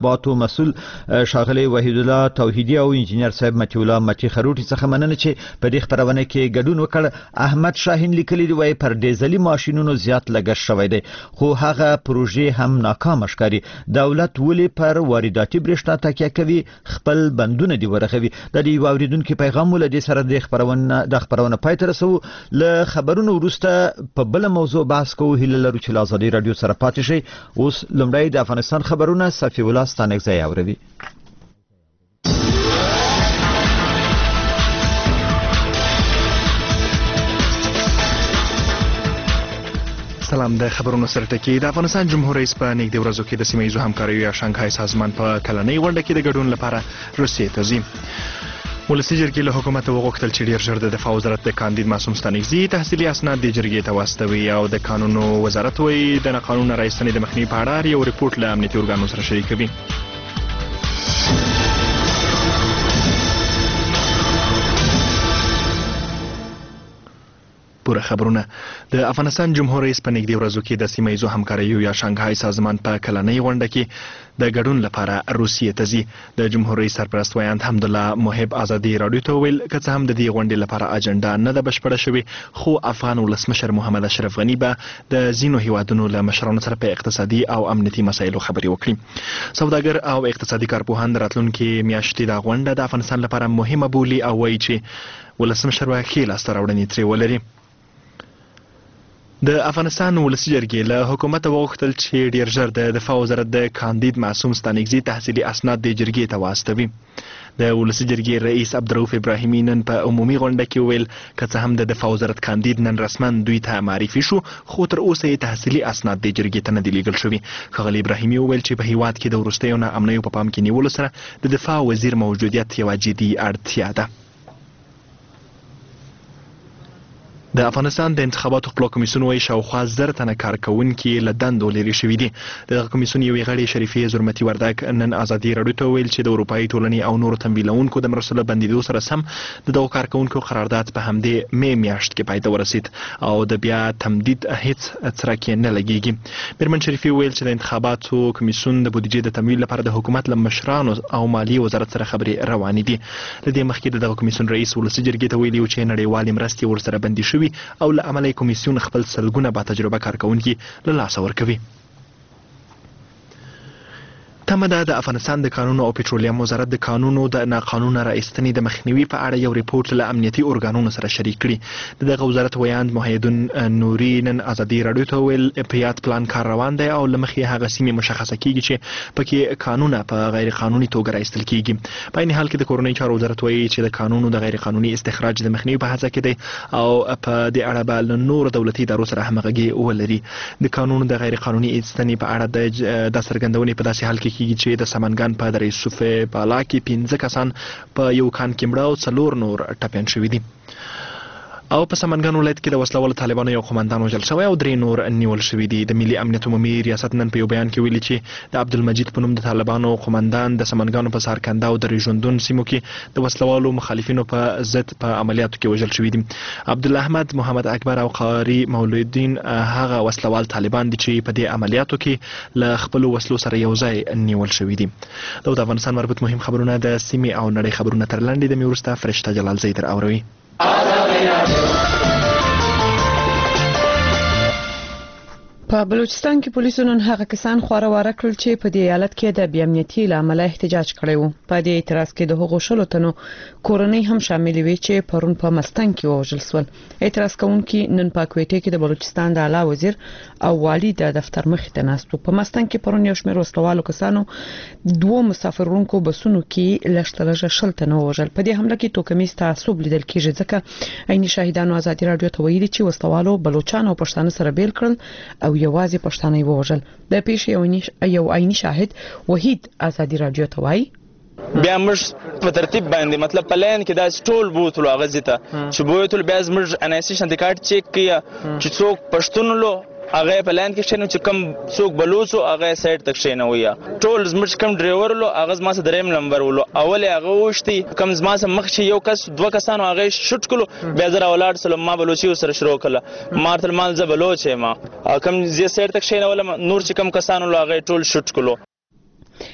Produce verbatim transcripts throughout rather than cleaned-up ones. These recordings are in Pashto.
باتو مسول شاغلی وحید الله توحیدی او انجینر صاحب متی الله متی خروټی څخه مننه چې په دې خبرونه کې ګډون وکړ. احمد شاهین لیکلی دی وای پر ډیزلي ماشینونو زیات لګښت شوی دی خو هغه پروژې هم ناکام ښکاري. دولت ولې پر وارداتي برېښنا تکیه کوي خپل بندونه دی ورغوي. د دې واردونکو پیغام ول دي سره د خبرونه د خبرونه پای تر سو له خبرونو وروسته په بل موضوع بحث کوو. هیله لرو چې آزادي رادیو سره پاتې شي. اوس لمړی د افغانستان خبرونه صفی الله ستانک ځای اوروي. سلام. د خبرونو سره ټکی د افغانستان جمهور رئیس په نږدې ورځو کې د سیمه ییزو همکاریو یا شانګهای سازمان په کلنۍ غونډه کې د ګډون لپاره روسیې ته ځي. ولسي جرګې له حکومته وغوښتل چې ډېر ژر د دفاع وزارت د کاندید معصوم ستانکزي تحصیلي اسناد د جرګې ته واستوي او د قانونو وزارت وایي د ناقانونه راایستنې د مخنیوي په اړه یو ریپورټ له امنیتي ارګانونو سره شریکوي. پوره خبرونه. د افغانستان جمهور رئیس په نږدې ورځو کې د سیمه ییزو همکاریو یا شانګهای سازمان په کلنۍ غونډه کې د ګډون لپاره روسیې ته ځي. د جمهور رئیس سرپرست ویاند حمدالله محب آزادي راډیو ته ویل که څه هم د دې غونډې لپاره اجنډا نه ده بشپړه شوې خو افغان ولسمشر محمد اشرف غني به د ځینو هیوادونو له مشرانو سره په اقتصادي او امنیتي مسایلو خبرې وکړي. سوداګر او اقتصادي کارپوهان د راتلونکي میاشتې دا غونډه د افغانستان لپاره مهمه بولي او وایي چې ولسمشر به ښې لاسته راوړنې ترې ولري. د افغانستان ولسي جرګې له حکومته وغوښتل چې ډېر ژر د دفاع وزارت د کاندید معصوم ستانکزي تحصیلي اسناد د جرګې ته واستوي. د ولسي جرګې رئیس عبدالرؤف ابراهیمي نن په عمومي غونډه کې وویل که څه هم د دفاع وزارت کاندید نن رسما دوی ته معرفي شو خو تر اوسه یې تحصیلي اسناد د جرګې ته نه دي لیږل شوي. ښاغلي ابراهیمي وویل چې په هیواد کې د وروستیو ناامنیو په پام کې نیولو سره د دفاع وزیر موجودیت یوه جدي اړتیا ده. د افغانستان د انتخاباتو خپلو کمیسیون وایي شاوخوا زر تنه کارکوونکي له دندو لرې شوي دي. د دغه کمیسیون یوې غړې شریفې زرمتي وردګ نن ازادي راډیو ته وویل چې د اروپایي ټولنې او نورو تمویلونکو د مرستو له بندېدو سره سم د دغو کارکوونکو قرارداد په همدې مې میاشت کې پای ته ورسید او د بیا تمدید هیڅ څرک یې نه لګېږي. میرمن شریفې وویل چې د انتخاباتو کمیسیون د بودیجې د تمویل لپاره د حکومت له مشرانو او مالیې وزارت سره خبرې روانې دي. له دې مخکې د دغه کمیسیون رئیس ولسي جرګې ته ویلي و چې نړیوالې مرستې ورسره بندي شوي او له امله کمیسیون خپل سلګونه با تجربه کارکوونکي له لاسه ورکوي. تمه ده د افغانستان د کانونو او پټرولیم وزارت د کانونو د ناقانونه راایستنې د مخنیوي په اړه یو ریپورټ له امنیتي ارګانونو سره شریک کړي. د دغه وزارت ویاند محیدون نوري نن ازادي راډیو ته ویل په یاد پلان کار روان دی او له مخې هغه سیمې مشخصه کیږي چې پکې قانونه په غیر قانوني توګه راایستل کیږي. په عین حال کې د کورنۍ چارو وزارت وایي چې د قانونو د غیر قانوني استخراج د مخنیوي په هڅه کې دی او په دې اړه به له نورو دولتي ادارو سره همغږي ولري. د قانونو د غیر قانوني ایستنې په اړه د څرګندونې په داسې حال کې کیږي چې د سمنګان په دره یوسف بالا کې پنځه کسان په یو کان کې مړه او څلور نور ټپیان شوي دي. او په سمنګان ولایت کې د وسلوالو طالبانو یو قومندان وژل شوی او درې نور نیول شوي دي. د ملي امنیت عمومي ریاست نن په یو بیان کې ویلي چې د عبدالمجید په نوم د طالبانو قومندان د سمنګانو په سارکنده او د ژوندون سیمو کې د وسلوالو مخالفینو په ضد په عملیاتو کې وژل شوي دي. عبدالاحمد محمد اکبر او قاری مولودین هغه وسلوال طالبان دي چې په دې عملیاتو کې له خپلو وسلو سره یو ځای نیول شوي دي. دا د افغانستان مربوط مهم خبرونه د سیمې او نړۍ خبرونه تر لاندې د مې وروسته فرشته جلال زیدر اوروي. په بلوچستان کې پولیسو نن هغه کسان خورواره کړل چې په دې ایالت کې د بې امنیتي له امله احتجاج کړی وو. په دې اعتراض کې د هغو شلو تنو کورنۍ هم شامل وي چې پرون په مستنګ کې وژل شول. اعتراض کوونکي نن په کوټه کې د بلوچستان د اعلی وزیر او والی د دفتر مخې ته ناست وو. په مستنګ کې پرون یو شمېر وسلوالو کسانو دوه مسافرونکو بسونو کې لشتلجه شل تنو وژل. په دې حمله کې توکمیز تعصب لیدل کېږي ځکه عیني شاهدانو ازادي راډیو ته ویلي چې وسلوالو بلوچستان او پښتانه سره بیل کړل او یوازې پښتانه یې وژل. د پیښې یو عیني شاهد وحید ازادي راډیو ته وایي بیا موږ په ترتیب باندې مطلب په لین کې دا ټول بوتلو هغه ځته چې بوتل بیا موږ انایسیشن د کارت چیک کیا چې څوک پښتون لو هغه په لین کې شنو چې کم څوک بلوڅو هغه سایت تک شنو ویا ټول زموږ کم ډرایور لو هغه زما سره دریم نمبر ولو اول هغه وشتي کم زما سره مخ شي یو کس دوه کسانو هغه شوټ کړو بیا زرا ولاد سلام ما بلوچي سره شروع کړه مارتل مال ز بلوچ ما کم زی سایت تک شنو ولا نور چې کم کسانو هغه ټول شوټ کړو.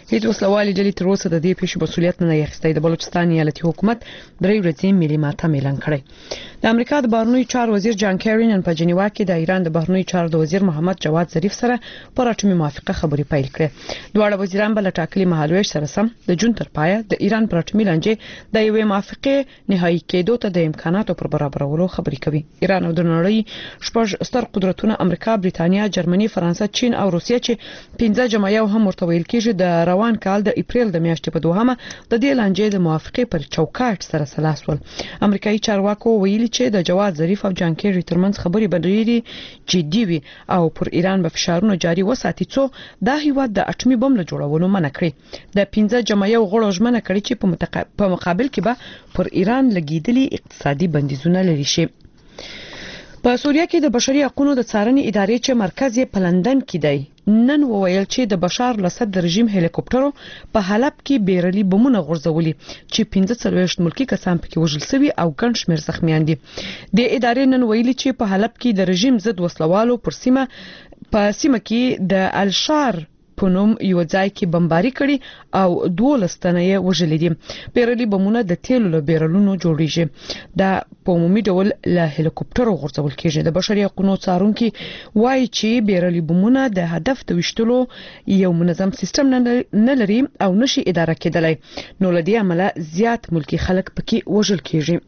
هیڅ وسلوالي ډلې تر اوسه د دې پیښې مسؤلیت نه اخیستی. د بلوچستان ایالتي حکومت درې ورځې ملي ماتم اعلان کړی. د امریکا د بهرنیو چارو وزیر جان کیری نن په جنیوا کې د ایران د بهرنیو چارو د وزیر محمد جواد ظریف سره پر اټومي موافقه خبرې پیل کړې. دواړه وزیران بل ټاکلي مهالويش سره سم د جون تر پایه د ایران پر اټومي لانجې د یوې موافقه نهایی کېدو ته د امکاناتو پر برابرولو خبرې کوي. ایران او د نړۍ شپږ ستر قدرتونه امریکا، بریتانیا، جرمني، فرانسه، چین او روسیه چې پنځه جمع یو هم ورته ویل کېږي د روان کال د اپریل د میاشتې په دوهمه د دې لانجې د موافقه پر چوکاټ سره سلاس ول. امریکایي چارواکو ویلي چې د جواد ظریف او جان کیری ترمنځ خبرې بدريري جدي وي او پر ایران به فشارونه جاري وساتي څو دا هیواد د اټومي بم له جوړولو منع کړي. د پنځه جمع یو غړو ژمنه کړې چې په متق... په مقابل کې به پر ایران لګیدلي اقتصادي بندیزونه لري شي. په سوریه کې د بشري حقوقو د څارنې ادارې چې مرکز یې په لندن کې دی نن وویل چې د بشار الاسد د رژیم هلیکوپټرو په حلب کې بیرلي بمونه غورځولي چې پنځه څلوېښت ملکی کسان پکې وژل شوي او ګڼ شمېر زخمیان دي. د ادارې نن ویلي چې په حلب کې د رژیم ضد وسلوالو پر سیمه په سیمه کې د الشار په نوم یو ځای کې بمباري کړي او دولس تنه یې وژلي دي. بیرلي بمونه د تیلو له بیرلونو جوړیږي. دا په عمومي ډول له هلیکوپټرو غورځول کېږي. د بشري حقوقو څارونکي وایي چې بیرلي بمونه د هدف د وشتلو یو منظم سیستم نه لري او نشي اداره کېدلای. نو لدی عمله زیات ملکی خلک پکې وژل کېږي.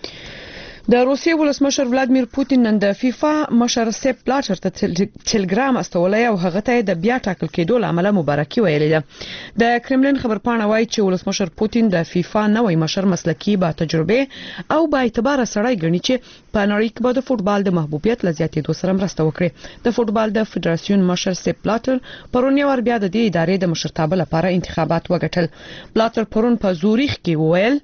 د روسیې ولسمشر ولادمیر پوتین نن د فیفا مشر سیپ بلاټر ته ټلګرام استولای او هغه ته د بیا ټاکل کېدو لامل مبارکي ویلې ده. د کرملین خبرپاڼه وایي چې ولسمشر پوتین د فیفا نوې مشر مسلکی با تجربه او با اعتبار سړی ګڼي چې په نړۍ کې د فوتبال د محبوبیت لزیاتې دوه سره مرسته وکړي. د فوتبال د فدراسیون مشر سیپ بلاټر پرون یو بیا د دې ادارې د مشرتابه لپاره انتخابات وګټل. بلاټر پرون په زوریخ کې وویل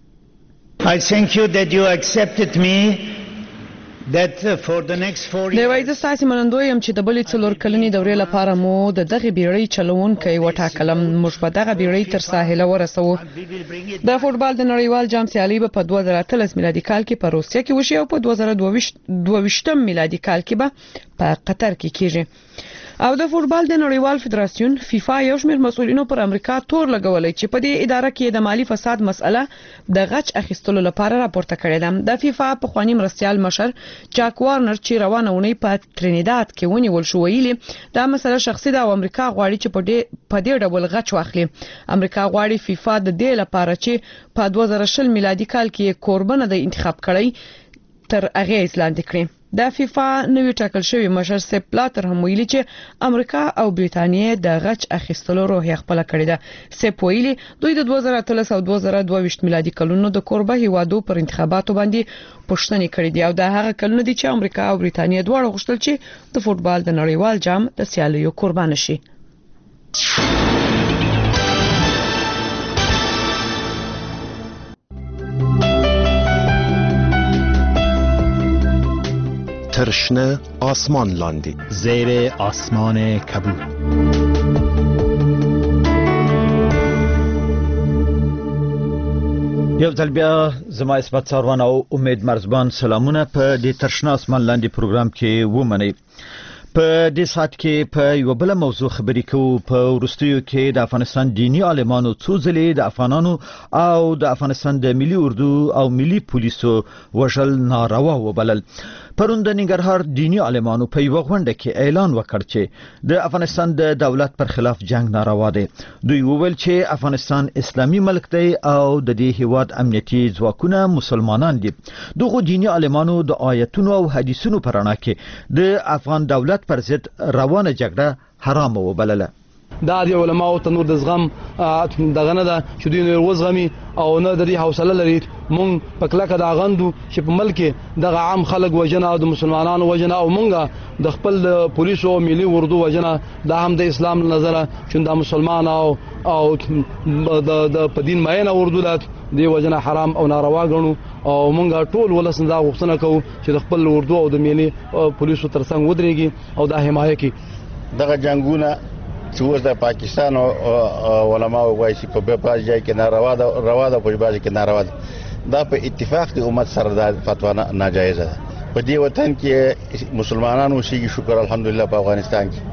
I thank you that you accepted me that for the next four years. د وایي ساسي منندوی هم چې د بلې څلور کلنې دورې لپاره مو د دغه بیړۍ چلونکي وټاکلم. موږ په دغه بیړۍ تر ساحل ورسو. د فوتبال د نړیوال جام سیالي په دوه زره اتلس میلادي کال کې په روسیه کې وشي او په دوه زره دوه ویشت میلادي کال کې به په قطر کې کیږي. او د فوتبال د نړیوال فدراسیون فیفا یو شمېر مسؤلینو پر امریکا تور لګولای چې په دې اداره کې د مالی فساد مسأله د غچ اخیستلو لپاره راپورته کړې ده. د فیفا په خواني مرستيال مشر جاک وارنر چې روانه ونی په ترینیداد کې ونیول شو ویلي دا مسله شخصي ده او امریکا غواړي چې په دې په دې ډول غچ واخلي. امریکا غواړي فیفا د دې لپاره چې په دوه زره شل میلادي کال کې کوربنه د انتخاب کړي تر اغیز لاندې کړي. د فیفا نوی ټاکل شوی مشر سیپ بلاټر هم ویلي چې امریکا او بریتانیا د غچ اخیستلو روحیه خپل کړې ده. سیپ ویلي دوی د دوه زره اتلس او دوه زره دوه ویشت میلادي کلونو د کوربه هیوادو پر انتخاباتو باندې پوښتنې کړې دي او دا هغه کلونه دي چې امریکا او بریتانیا دواړه غوښتل چې د فوتبال د نړیوال جام د سیالیو قربان شي. ترشنه آسمان لاندی زیر آسمان کبود. یو ځل بیا زما اسمت ساروان او امید مرزبان سلامونه په دې ترشنه آسمان لاندې پروګرام کې ومنئ. په دې سات کې په یو بل موضوع خبرې کوو. په ورستیو کې د افغانستان دینی عالمانو څو ځلې د افغانانو او د افغانستان د ملي اردو او ملي پولیسو وژل ناروا وبلل. پرون د ننګرهار دینی عالمانو په یو غونډه کې اعلان وکړ چې د افغانستان د دولت پر خلاف جنگ ناروا دی. دوی وویل چې افغانستان اسلامي ملک دی او د دې هیواد امنیتي ځواکونه مسلمانان دي. دغه دینی عالمانو د آیتونو او حدیثونو پر اړه کې د افغان دولت پر ضد روانه جګړه حرام وبلله. دا د علماء ته نور د زغم دغه نه ده چې دوی نور وزغمي او نه د دې حوصله لري. مونږ په کلکه دا غندو چې په ملک دغه عام خلک وجنه او د مسلمانانو وجنه او مونږ د خپل پولیسو او ملي اردو وجنه دا هم د اسلام نظره چې د مسلمان او او د په دین ماینه اردو لات دی وجنه حرام او ناروا غنو او مونږ ټول ولسن دا غوښتنه کوو چې د خپل اردو او د ملي پولیسو ترڅنګ ودرېږي او دا حمایه کوي. دغه جنگونه چې اوس د پاکستان او علماء وایي چې په بعض ځای کې ناروا ده روا ده په بعض کې ناروا ده. دا په اتفاق د امت سره د فتوا ناجایزه ده. په دې وطن کې مسلمانانو اوسېږي شکر الحمدلله په افغانستان کې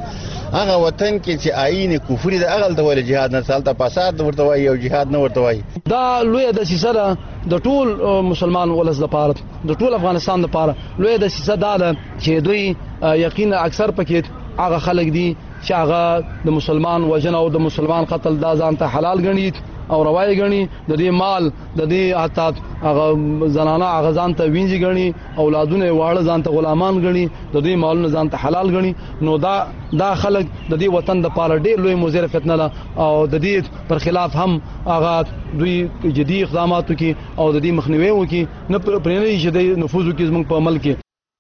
هغه وطن کې چې آئین کفر د اغل د ول جهاد نه سالته فساد ورته وایي او جهاد نه ورته وایي. دا لوی د سیسره د ټول مسلمان ولس لپاره د ټول افغانستان لپاره لوی د سیسه ده چې دوی یقینا اکثر پکې هغه خلک دي چې هغه د مسلمان وجنه او د مسلمان قتل دا ځان ته حلال ګڼي او روایي ګڼي، د دې مال د دې حتی هغه زنانه هغه ځان ته وینځي ګڼي، اولادونه واړه ځان ته غلامان ګڼي، د دې مالونه ځان ته حلال ګڼي. نو دا دا خلک د دې وطن د پاره ډېر لوی مضر فتنه ده او د دې پر خلاف هم هغه دوی جدي اقدامات وکړي او د دې مخنیوي وکړي، نه پرې چې د نفوذ وکړي زموږ په عمل کې.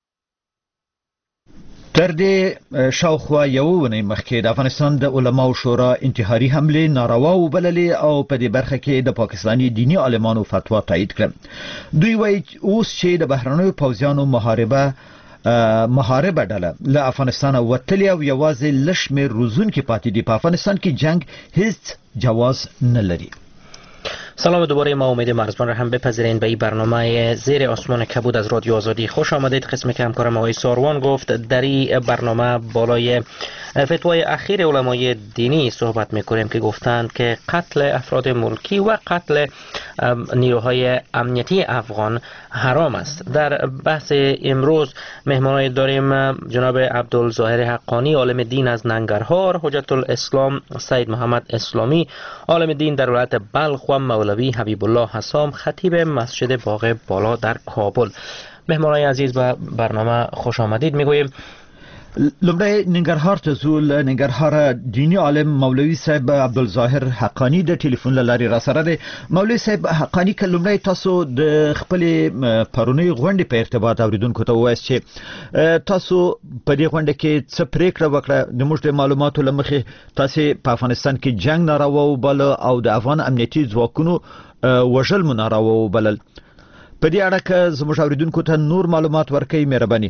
تر دې شاوخوا یو ونې مخکې د افغانستان د علماو شورا انتحاري حمله ناروا وبللې او په دې برخه کې د پاکستاني دینی عالمانو فتوا تایید کړه. دوی وایي اوس چې د بهرنیو پوځیانو محاربه محاربه ډله له افغانستان وتلې او یوازې لشمیر روزونکي پاتې دي، په افغانستان کې جنگ هیڅ جواز نه لري. سلام دوباره، ما امید مرزبان را هم بپذیرین به این برنامه زیر آسمان کبود از رادیو آزادی خوش آمدید. قسمی که همکارم آقای ساروان گفت در این برنامه بالای فتوای اخیر علمای دینی صحبت میکنیم که گفتند که قتل افراد ملکی و قتل نیروهای امنیتی افغان حرام است. در بحث امروز مهمانای داریم جناب عبدالظاهر حقانی عالم دین از ننگرهار، حجت الاسلام سید محمد اسلامی عالم دین در ولایت بلخ و مولوی حبیب الله حسام خطیب مسجد باغ بالا در کابل. مهمانای عزیز به برنامه خوش آمدید میگوییم. لومړی ننګرهار ته ځو. ننګرهار دینی عالم مولوی صاحب عبدالظاهر حقانی د ټلیفون له لارې را سره دی. مولوی صاحب حقانی، که لومړی تاسو د خپلې پرونی غونډې په ارتباط اوریدونکو ته ووایاست چې تاسو په دې غونډه کې څه پریکړه وکړه؟ د موږ د معلوماتو له مخې تاسو په افغانستان کې جنگ ناروا وبلل او د افغان امنیتي ځواکونو وژل مو ناروا وبلل. په دې اړه که زموږ اوریدونکو ته نور معلومات ورکړئ مهرباني.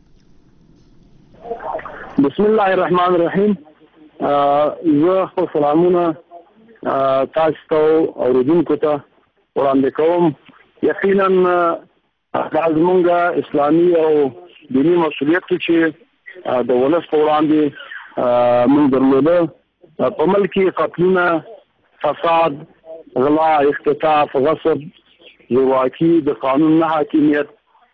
بسم الله الرحمن الرحیم. زه خپل سلامونه تاسو ته اوریدونکو ته وړاندې کوم. یقینا دا زموږ اسلامي او دینی مسؤلیت چې د ولس په وړاندې موږ درلوده. په ملک کې قتلونه، فساد، غلا، اختطاف، غصب، زورواکي، د قانون نه حاکمیت،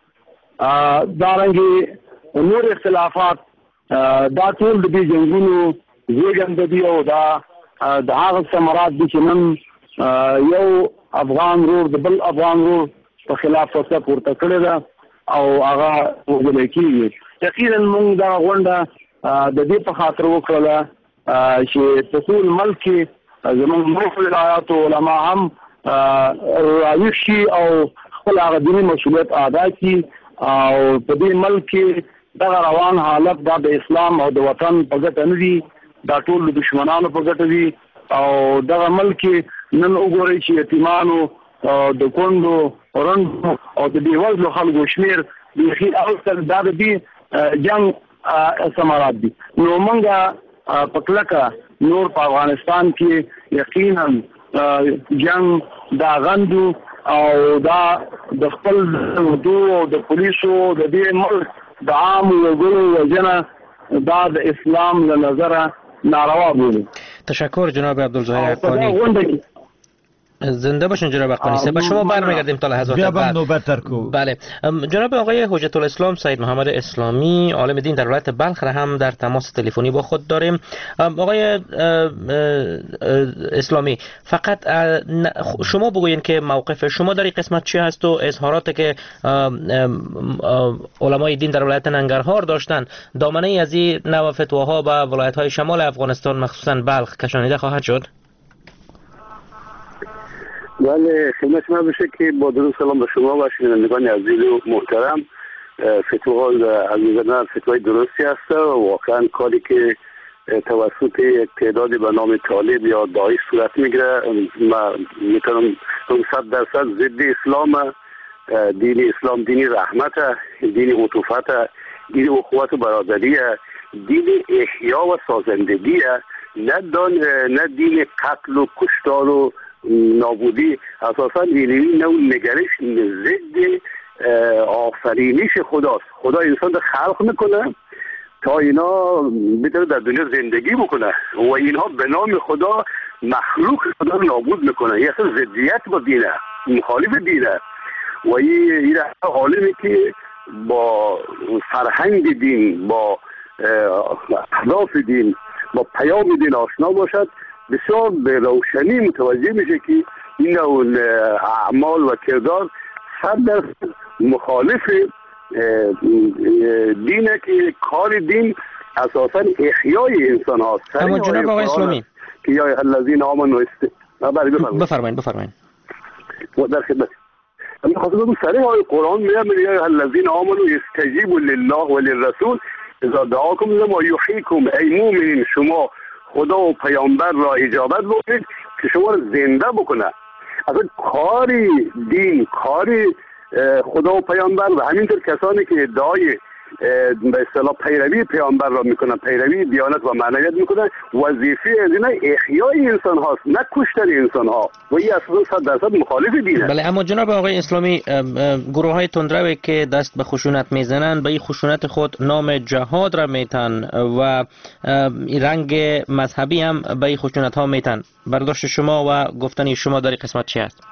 دارنګه نور اختلافات، دا ټول د دې جنګونو زیږنده دي او دا د هغه ثمرات دي چې نن یو افغان ورور د بل افغان ورور په خلاف فیصله پورته کړې ده او هغه وګړي کېږي. یقینا موږ دا غونډه د دې په خاطر وکړه چې په ټول ملک کې زموږ مختلف ولایات او علما هم راویښ شي او خپل هغه دیني مسؤلیت ادا کړي او په دې ملک کې دا روان حالت دا د اسلام او د وطن په ګټه نه دي، دا ټول د دشمنانو په ګټه دي او دا ملک نن وګورئ چې یتیمانو د کونډو رندو او د بیوزلو خلکو شمیر بیخي اوسل دا د دې جنګ ثمرات دي. نو موږ په کلکه نور په افغانستان کې یقینا جنګ دا غندو او دا د خپل دو او د پولیسو د دې ملک د عام وګړو وجنه دا د اسلام له نظره ناروا بولي. تشکر جناب عبدالظاهر حقانی. زنده باشین جناب حقانی. به شما برمیگردیم تا لحظات بعد. بله جناب آقای حجت الاسلام سید محمد اسلامی عالم دین در ولایت بلخ را هم در تماس تلفنی با خود داریم. آقای اسلامی، فقط شما بگوین که موقف شما در این قسمت چی هست و اظهاراتی که علمای دین در ولایت ننگرهار داشتن دامنه ای از این نوع فتواها به ولایت های شمال افغانستان مخصوصا بلخ کشانیده خواهد شد؟ بله، خدمت شما بشه که با درود سلام به شما و شنوندگان عزیز و محترم. فتوا از نظر فتوای درستی است و واقعا کاری که توسط یک تعدادی به نام طالب یا داعش صورت میگیره ما میتونم صد درصد ضد اسلام. دین اسلام دین رحمت، دین عطوفت، دین اخوت و برادری، دین احیا و سازندگی، نه نه دین قتل و کشتار و نابودی. اساسا این نوع نگرش ضد آفرینش خداست. خدا انسان رو خلق میکنه تا اینا بتونه در دنیا زندگی بکنه و اینها به نام خدا مخلوق خدا رو نابود میکنه. یه اصلا ضدیت با دینه، مخالف دینه و این عالمی که با فرهنگ دین، با اهداف دین، با پیام دین آشنا باشد بسیار به روشنی متوجه میشه که این اون اعمال و کردار صد درصد مخالف دینه که کار دین اساسا احیای انسان هاست. اما جناب آقای اسلامی که یا الذین آمنوا است بفرمایید بفرمایید در خدمت اما خاطر سریع های قرآن میگه یا الذین آمنوا استجیبوا لله و للرسول اذا دعاکم لما یحییکم. ای مؤمنین شما خدا و پیامبر را اجابت بکنید که شما را زنده بکنه. اصلا کاری دین، کاری خدا و پیامبر و همینطور کسانی که ادعای به اصطلاح پیروی پیامبر را میکنن، پیروی دیانت و معنویت میکنن، وظیفه از اینا احیای انسان هاست نه کشتن انسان ها و این اصلا صد درصد مخالف دینه. بله اما جناب آقای اسلامی گروه های تندروی که دست به خشونت میزنن به این خشونت خود نام جهاد را میتن و رنگ مذهبی هم به این خشونت ها میتن. برداشت شما و گفتن شما در این قسمت چی است؟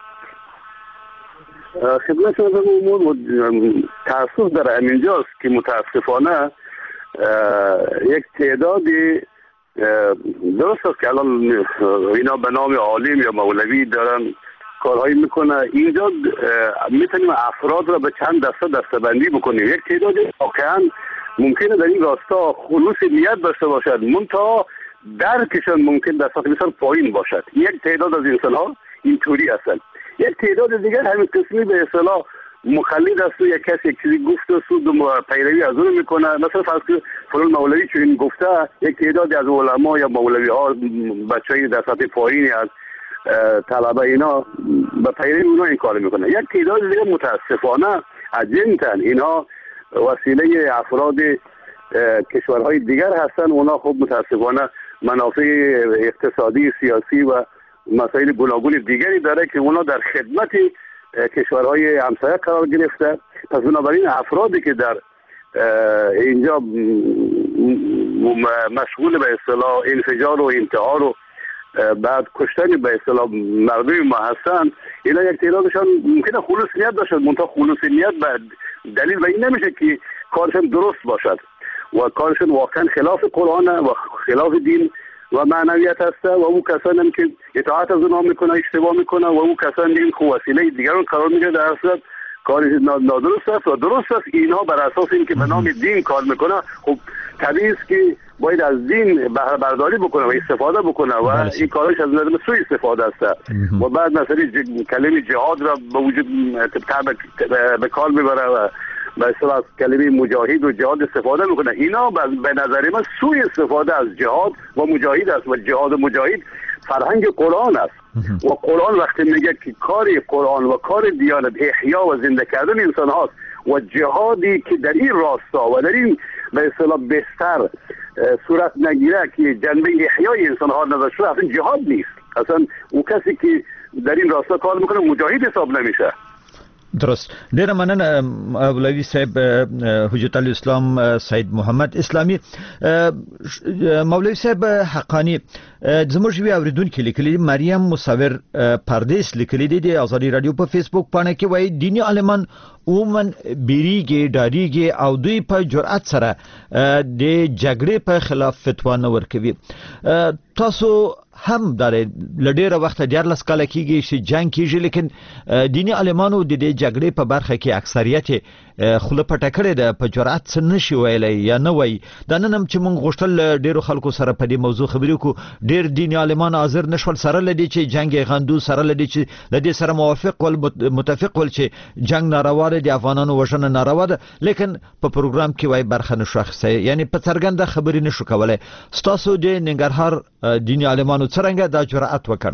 خدمت شما امور تاسف در همینجاست که متاسفانه یک تعدادی درست است که الان اینا به نام عالم یا مولوی دارن کارهایی میکنه. اینجا میتونیم افراد را به چند دسته دسته بندی بکنیم. یک تعدادی واقعا ممکنه در این راستا خلوص نیت داشته باشد منتها درکشان ممکن در سطح بسیار پایین باشد. یک تعداد از انسان ها اینطوری هستند. یک تعداد دیگر همین قسمی به اصطلاح مخلد است و یک کسی یک چیزی گفته است و پیروی از اون میکنه. مثلا فرض کنید فلان مولوی چون این گفته، یک تعدادی از علما یا مولوی ها بچه‌ای در سطح پایینی از طلبه اینا به پیروی اونها این کار میکنه. یک تعداد دیگر متاسفانه اجنتن، اینا وسیله افراد کشورهای دیگر هستن. اونا خب متاسفانه منافع اقتصادی، سیاسی و مسائل گوناگون دیگری داره که اونا در خدمت کشورهای همسایه قرار گرفته. پس بنابراین افرادی که در اینجا مشغول به اصطلاح انفجار و انتحار و بعد کشتن به اصطلاح مردم ما هستن، اینا یک تعدادشان ممکنه خلوص نیت داشت منتها خلوص نیت به دلیل به این نمیشه که کارشان درست باشد و کارشان واقعا خلاف قرآن و خلاف دین و معنویت هسته و او کسانی هم که اطاعت از اونها میکنه اشتباه میکنه و او کسانی دیگه که وسیله دیگران قرار میگیره در اصل کاری نادرست است و درست است. اینها بر اساس اینکه به نام دین کار میکنه خب طبیعی است که باید از دین بهره برداری بکنه و استفاده بکنه و این کارش از نظر سوء استفاده است و بعد مثلا کلمه جهاد را به وجود به کار میبره و به اصطلاح کلمه مجاهد و جهاد استفاده میکنه. اینا به نظر من سوء استفاده از جهاد و مجاهد است و جهاد و مجاهد فرهنگ قرآن است و قرآن وقتی میگه که کار قرآن و کار دیانت احیا و زنده کردن انسان هاست و جهادی که در این راستا و در این به اصطلاح بستر صورت نگیره که جنبه احیای انسان ها نظر شده اصلا جهاد نیست. اصلا اون کسی که در این راستا کار میکنه مجاهد حساب نمیشه. درست. ډیره مننه مولوی صاحب حجت الاسلام سید محمد اسلامی. مولوی صاحب حقانی زموږ وی اوریدونکو لیکلي مریم مصور پردیس لیکلي دي د ازادي رادیو په فیسبوک باندې کې وایي دینی عالمان عموما بیریږي ډاریږي او دوی په جرأت سره د جګړې په خلاف فتوا نه ورکوي. تاسو هم داره لډیره وخت دیارلس کاله کېږي چې جنگ کېږي لیکن دینی عالمانو د دې جګړې په برخه کې اکثریت خوله پټه کړې ده په جرأت څه نشي ویلی یا نه وایي. دا نن هم چې موږ غوښتل ډیرو خلکو سره په دې موضوع خبرې وکړو ډیر دینی عالمان حاضر نشول سره له دې چې جنگ یې غندو سره له دې چې له دې سره موافق ول متفق ول چې جنگ ناروا دی د افغانانو وژنه ناروا ده لیکن په پروګرام کې وایي برخه نشو اخیستی یعنی په څرګنده خبرې نشو کولی. ستاسو د ننګرهار دینی عالمانو څرنګه دا جرأت وکړ؟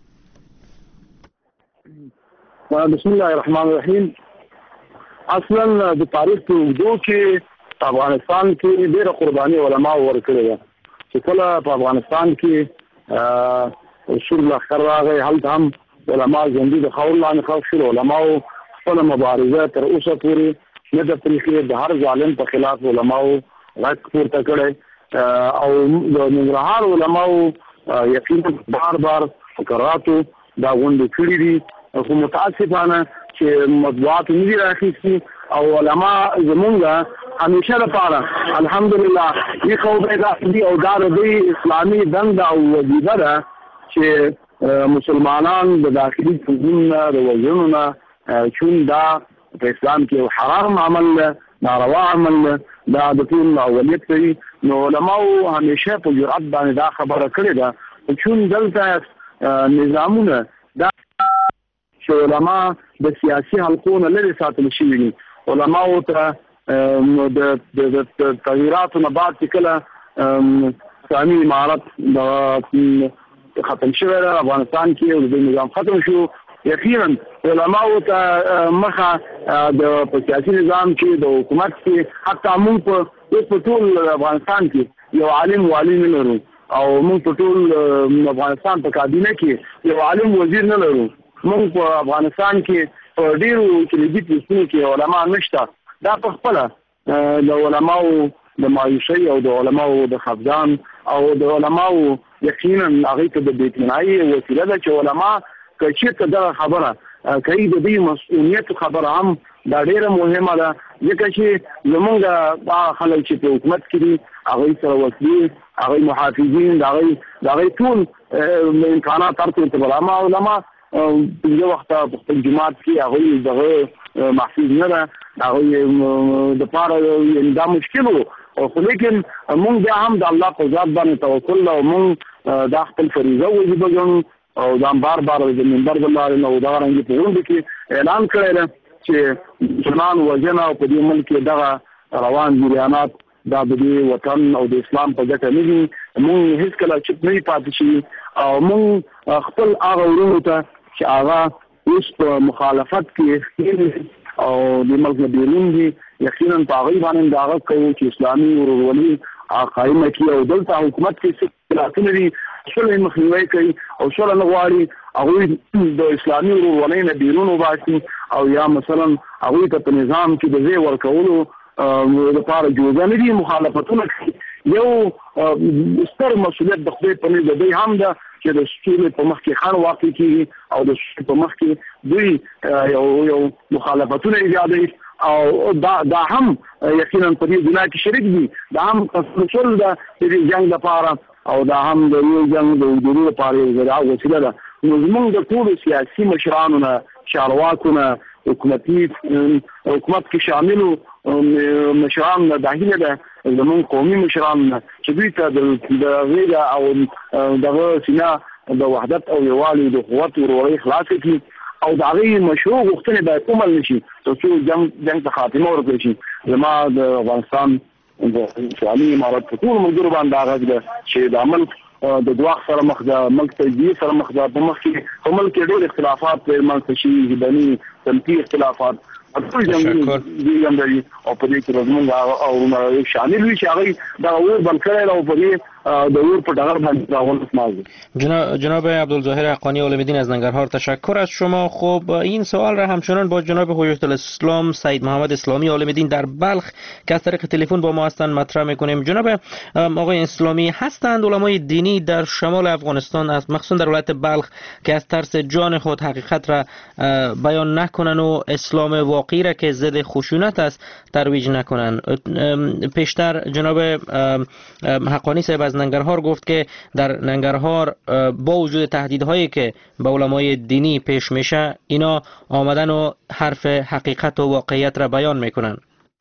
بسم الله الرحمن الرحیم. اصلا د تاریخ په اوږدو کې په افغانستان کې ډېره قرباني علماو ورکړې ده چې کله په افغانستان کې شور لښکر راغی هلته هم علما ژوندي د خاورو لاندې ښخ شول. علماو خپله مبارزه تر اوسه پورې نه ده پرېښې. د هر ظالم په خلاف علماو غږ پورته کړی او د ننګرهار علماو یقینا بار بار فقراتو دا غونډې کړې دي خو متاسفانه چې مطبوعات نه دي راخیستي او علما زمونږ همیشه لپاره الحمدلله یې قومي دي او دا د اسلامي دنده او وظیفه ده چې مسلمانان د داخلي څنګه د وژنو چون دا په اسلام کې حرام عمل ده ناروا عمل ده دا د ټول اولیت لري نو علماو همیشه په جرأت باندې دا خبره کړې ده چون دلته نظامونه دا چې علما د سیاسي حلقونو لري ساتل شوي دي علماو ته د تغییراتو نه بعد کله ثاني امارت د ختم شوی د افغانستان کې او د نظام ختم شو یقینا علماو ته مخه د سیاسي نظام کې د حکومت کې حتی موږ په ټول افغانستان کې یو عالم والی نه لرو او موږ په ټول افغانستان په کابینه کې یو عالم وزیر نه لرو موږ په افغانستان کې په ډیرو کلیدي پوستونو کې علما نشته دا په خپل د علماو د مایوسۍ او د علماو د خفګان او د علماو یقینا هغه ته د بیتنای وسیله ده چې علما کچې ته دا خبره کوي د دې مسؤلیت خبره هم دا ډیره مهمه ده ځکه چې زمونږ خلک چې په حکومت کې دي هغه سره وسیله هغه محافظین هغه هغه ټول امکانات ترته علما علما یو وخت په خپل جماعت کې هغه دغه محفوظ نه ده هغه د پاره دا مشکل او لیکن موږ بیا هم د الله په ذات باندې توکل او موږ د خپل فریضه وجیبه ګڼو او دا بار بار د منبر الله نو دا رنګ په وړاندې کې اعلان کړی دی چې مسلمان وجنه او په دې ملک دغه روان جریانات دا د وطن او د اسلام په ګټه نه دي موږ هیڅ کله چې نه پاتې شي او موږ خپل هغه ورونو ته چې هغه اوس په مخالفت کې او د ملک بیرون دي یقینا په هغه باندې دا هغه کوي چې اسلامي ورورولي قائمه کی او دلته حکومت کې څه لري شول مخنیوي کوي او شول نه غواړي هغه د اسلامي ورورولۍ نه بیرون وباسي او یا مثلا هغه ته په نظام کې د ځای ورکولو لپاره جوړه نه دي مخالفتونه یو ستر مسؤلیت د خپل په نظر دی هم ده چې د سټول په مخ کې خان واقع کیږي او د سټول په مخ کې دوی یو یو مخالفتونه ایجادوي او دا دا هم یقینا په دې ځای کې شریک دي دا هم مسؤل ده د جنگ لپاره او دا هم د یو جنگ د وجود لپاره یو وسیله ده نو موږ د ټول سیاسي مشرانو نه چارواکو نه حکومتي حکومت کې شاملو مشران داخله ده زمون قومي مشران چې دوی ته د غیره او دغه سینا د وحدت او یووالي د قوت وروري خلاص کی او د هغه مشروع غوښتنې باید عمل نشي چې جنگ جنگ ته خاتمه ورکړي شي زما د افغانستان د سیاسي امارات په ټول منځور باندې هغه چې د عمل د دواخ سره مخ د ملک تجزیه سره مخ د مخ کې په ملک کې ډېر اختلافات په منځ کې بني تمثيل اختلافات ټول جنګ دي او په دې کې زموږ او شامل وي چې هغه دا اور بل کړی او په دې د اور په ډګر باندې راغون اسماعیل جناب جناب عبدالظاهر حقانی اولمیدین از ننگرهار تشکر از شما. خب این سوال را همچنان با جناب حجت الاسلام سید محمد اسلامی اولمیدین در بلخ که از طریق تلفن با ما هستند مطرح میکنیم. جناب آقای اسلامی، هستند علمای دینی در شمال افغانستان از مخصوصا در ولایت بلخ که از ترس جان خود حقیقت را بیان نکنن و اسلام واقعی را که ضد خشونت است ترویج نکنن؟ پیشتر جناب حقانی صاحب از ننگرهار گفت که در ننگرهار با وجود تهدیدهایی که به علمای دینی پیش میشه اینا آمدن و حرف حقیقت و واقعیت را بیان میکنن.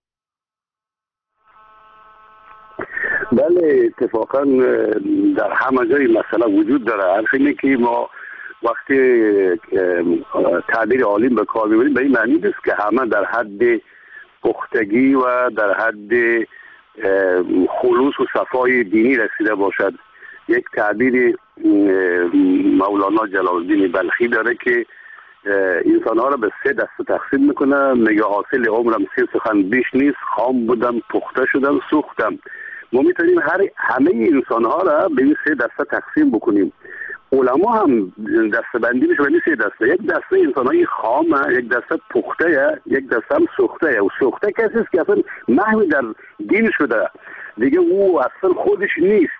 بله اتفاقا در همه جای مسئله وجود داره. حرف اینه که ما وقتی تعبیر عالم به کار میبریم به این معنی نیست که همه در حد پختگی و در حد خلوص و صفای دینی رسیده باشد. یک تعبیر مولانا جلال الدین بلخی داره که انسان ها را به سه دسته تقسیم میکنه. میگه حاصل عمرم سه سخن بیش نیست، خام بودم پخته شدم سوختم. ما میتونیم هر همه انسان ها را به این سه دسته تقسیم بکنیم. علما هم دسته بندی میشه به سه دسته. یک دسته انسان های خامه، یک دسته پخته، یک دسته هم سوخته. و سوخته کسی است که اصلا محو در دین شده. دیگه او اصلا خودش نیست،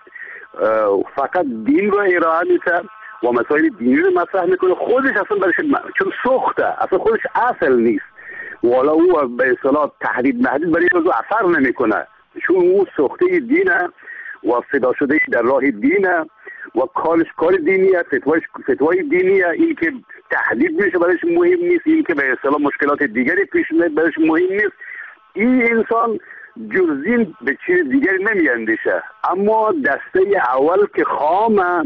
فقط دین رو ارائه میده و مسائل دینی رو مطرح میکنه. خودش اصلا برش چون سخته، اصلا خودش اصل نیست، والا او به اصطلاح تحدید محدود برای روزو اثر نمیکنه، چون او سخته دینه و فدا شده در راه دینه و کارش کار دینیه، فتوایش فتوای دینیه. این که تحدید میشه برایش مهم نیست، این که به اصطلاح مشکلات دیگری پیش میاد برایش مهم نیست. این انسان جز این به چیز دیگری نمیاندیشه. اما دسته اول که خامه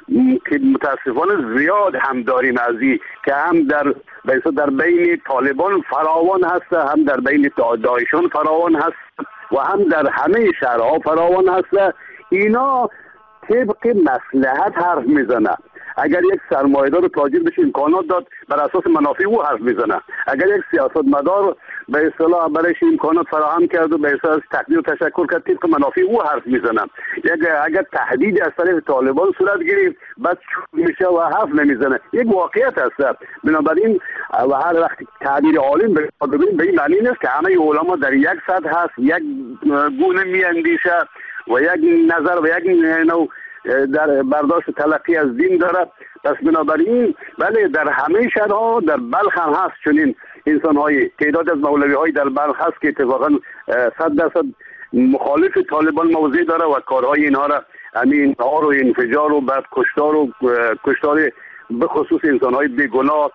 که متاسفانه زیاد هم داریم از این که هم در در بین طالبان فراوان هست، هم در بین داعشان فراوان هست و هم در همه شهرها فراوان هست. اینا طبق مصلحت حرف میزنه. اگر یک سرمایه‌دار تاجر بشه امکانات داد، بر اساس منافع او حرف میزنه. اگر یک سیاستمدار به اصطلاح برایش امکانات فراهم کرد و به اساس تقدیر و تشکر کرد، طبق منافع او حرف میزنه. اگر تهدید از طرف طالبان صورت گرفت، بعد میشه و حرف نمیزنه. یک واقعیت هست. بنابراین و هر وقت تعبیر عالم ببین به این معنی نیست که همه علما در یک سطح هست، یک گونه میاندیشه و یک نظر و یک نوع در برداشت تلقی از دین داره. پس بنابراین بله در همه شهرها، در بلخ هم هست چنین انسان های، تعداد از مولوی های در بلخ هست که اتفاقا صد درصد مخالف طالبان موضع داره و کارهای اینها را همین انتحار و انفجار و بعد کشتار و کشتار به خصوص انسان های بیگناه،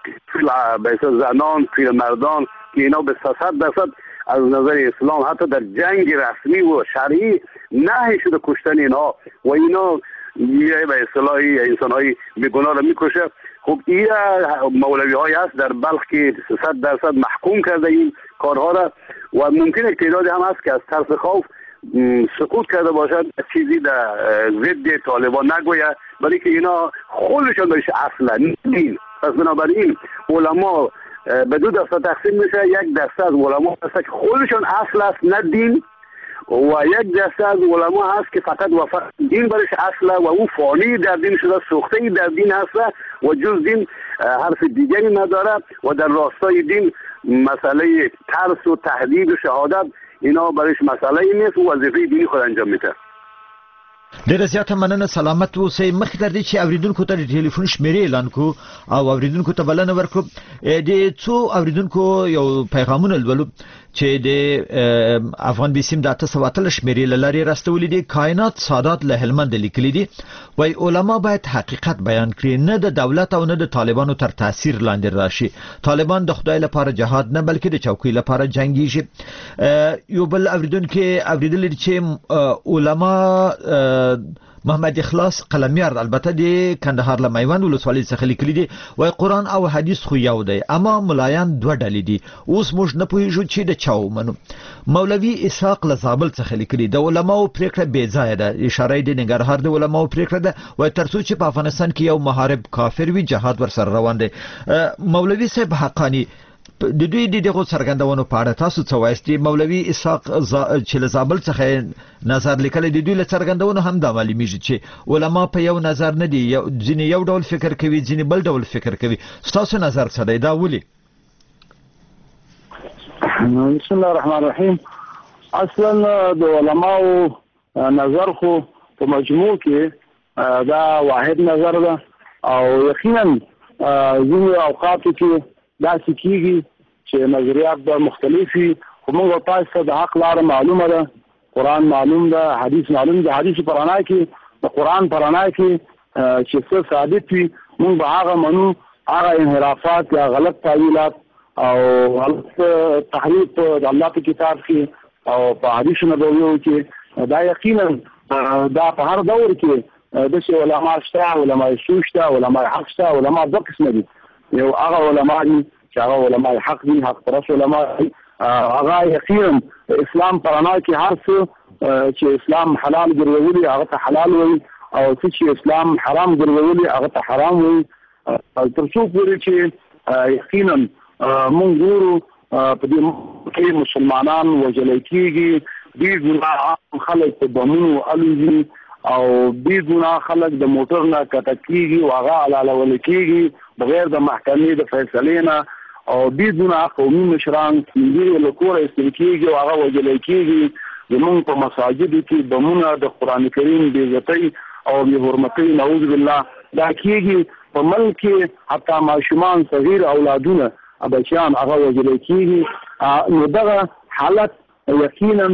به زنان، پیرمردان که اینا به صد درصد از نظر اسلام حتی در جنگ رسمی و شرعی نهی شده کشتن اینها و اینا میای به اصطلاح انسان های بیگناه را میکشه. خب این مولوی های هست در بلخ که صد درصد محکوم کرده این کارها را و ممکن یک تعدادی هم هست که از ترس خوف سکوت کرده باشد، چیزی در ضد طالبان نگوید، برای که اینا خودشان داشت اصلا دین. پس بنابراین علما به دو دسته تقسیم میشه. یک دسته از علما هست که خودشان اصل است نه دین، و یک دسته از علما هست که فقط و فقط دین برش اصله و او فانی در دین شده، سوخته در دین هست و جز دین حرف دیگری نداره و در راستای دین مسئله ترس و تهدید و شهادت اینا برش مسئله ای نیست و وظیفه دینی خود انجام میده. ډیره زیاته مننه. سلامت اوسئ. مخکې تر دې چې اوریدونکو ته د ټلیفون شمیرې اعلان کو او اوریدونکو ته بلنه ورکړو، د څو اوریدونکو یو پیغامونه لولو چې د افغان بیسیم د اته سوه اتلس شمیرې له لارې راستولي دي. کائنات سادات له هلمند لیکلي دي، وایي علما باید حقیقت بیان کړي، نه د دولت او نه د طالبانو تر تاثیر لاندې راشي. طالبان د خدای لپاره جهاد نه بلکې د چوکۍ لپاره جنگیږي. یو بل اوریدونکو اوریدل دي چې علما محمد اخلاص قلمیار البته د کندهار له میوند ولسوالۍ څخه لیکلي دي، وای قرآن او حدیث خو یو دی اما ملایان دوه ډلې دي، اوس موږ نه پوهیږو چې د چا ومنو. مولوي اسحاق له زابل څخه لیکلي د علماو پریکړه بې ځایه ده، اشاره د ننګرهار د علماو پریکړه ده، وای تر څو چې په افغانستان کې یو محارب کافر وي جهاد ورسره روان دی. مولوي صاحب حقانی د دوی د دغه څرګندونو په اړه تاسو څه وایست؟ مولوي اسحاق چې له زابل څخه نظر لیکلی د دوی له څرګندونو هم دا معلومیږي چې علما په یو نظر نه دي، ځینې یو ډول فکر کوي، ځینې بل ډول فکر کوي. ستاسو نظر څه دی؟ دا ولې؟ بسم الله الرحمن الرحیم. اصلا د علماو نظر خو په مجموع کې دا واحد نظر ده او یقینا ځینې اوقاتو کې داسې کېږي چې نظریات به مختلف وي، خو موږ تاسو ته د حق لاره معلومه ده، قرآن معلوم ده، حدیث معلوم ده. حدیث په رڼا کې د قرآن په رڼا کې چې څه ثابت وي موږ به هغه منو. هغه انحرافات یا غلط تعویلات او غلط تحریف د الله په کتاب کې او په حدیث نبوي کې دا یقینا دا په هر دور کې د څه علما شته، علما سو شته، علما حق شته، علما د قسم دي. یو هغه علما دي چې هغه علما حق دي، حق پرست علما دي. هغه یقینا اسلام پرانا کې هر څه چې اسلام حلال ګرځولي هغه ته حلال وي او چې اسلام حرام ګرځولي هغه ته حرام وي. تر څو پورې چې یقینا مونږ ګورو په دې کې مسلمانان وژل کېږي، دې ګناه خلک په بمونو الوزي او بی ګناه خلک د موټر نه کټه کېږي او هغه علالول کېږي بغیر د محکمې د فیصلې نه، او بی ګناه قومي مشران کېږي له کوره ایستل کېږي او هغه وژل کېږي. زمونږ په مساجدو کې بمونه د قران کریم بې عزتۍ او بې حرمتۍ نعوذ بالله دا کېږي په ملک کې حتی ماشومان صغیر اولادونه بچیان هغه وژل کېږي نو دغه حالت یقینا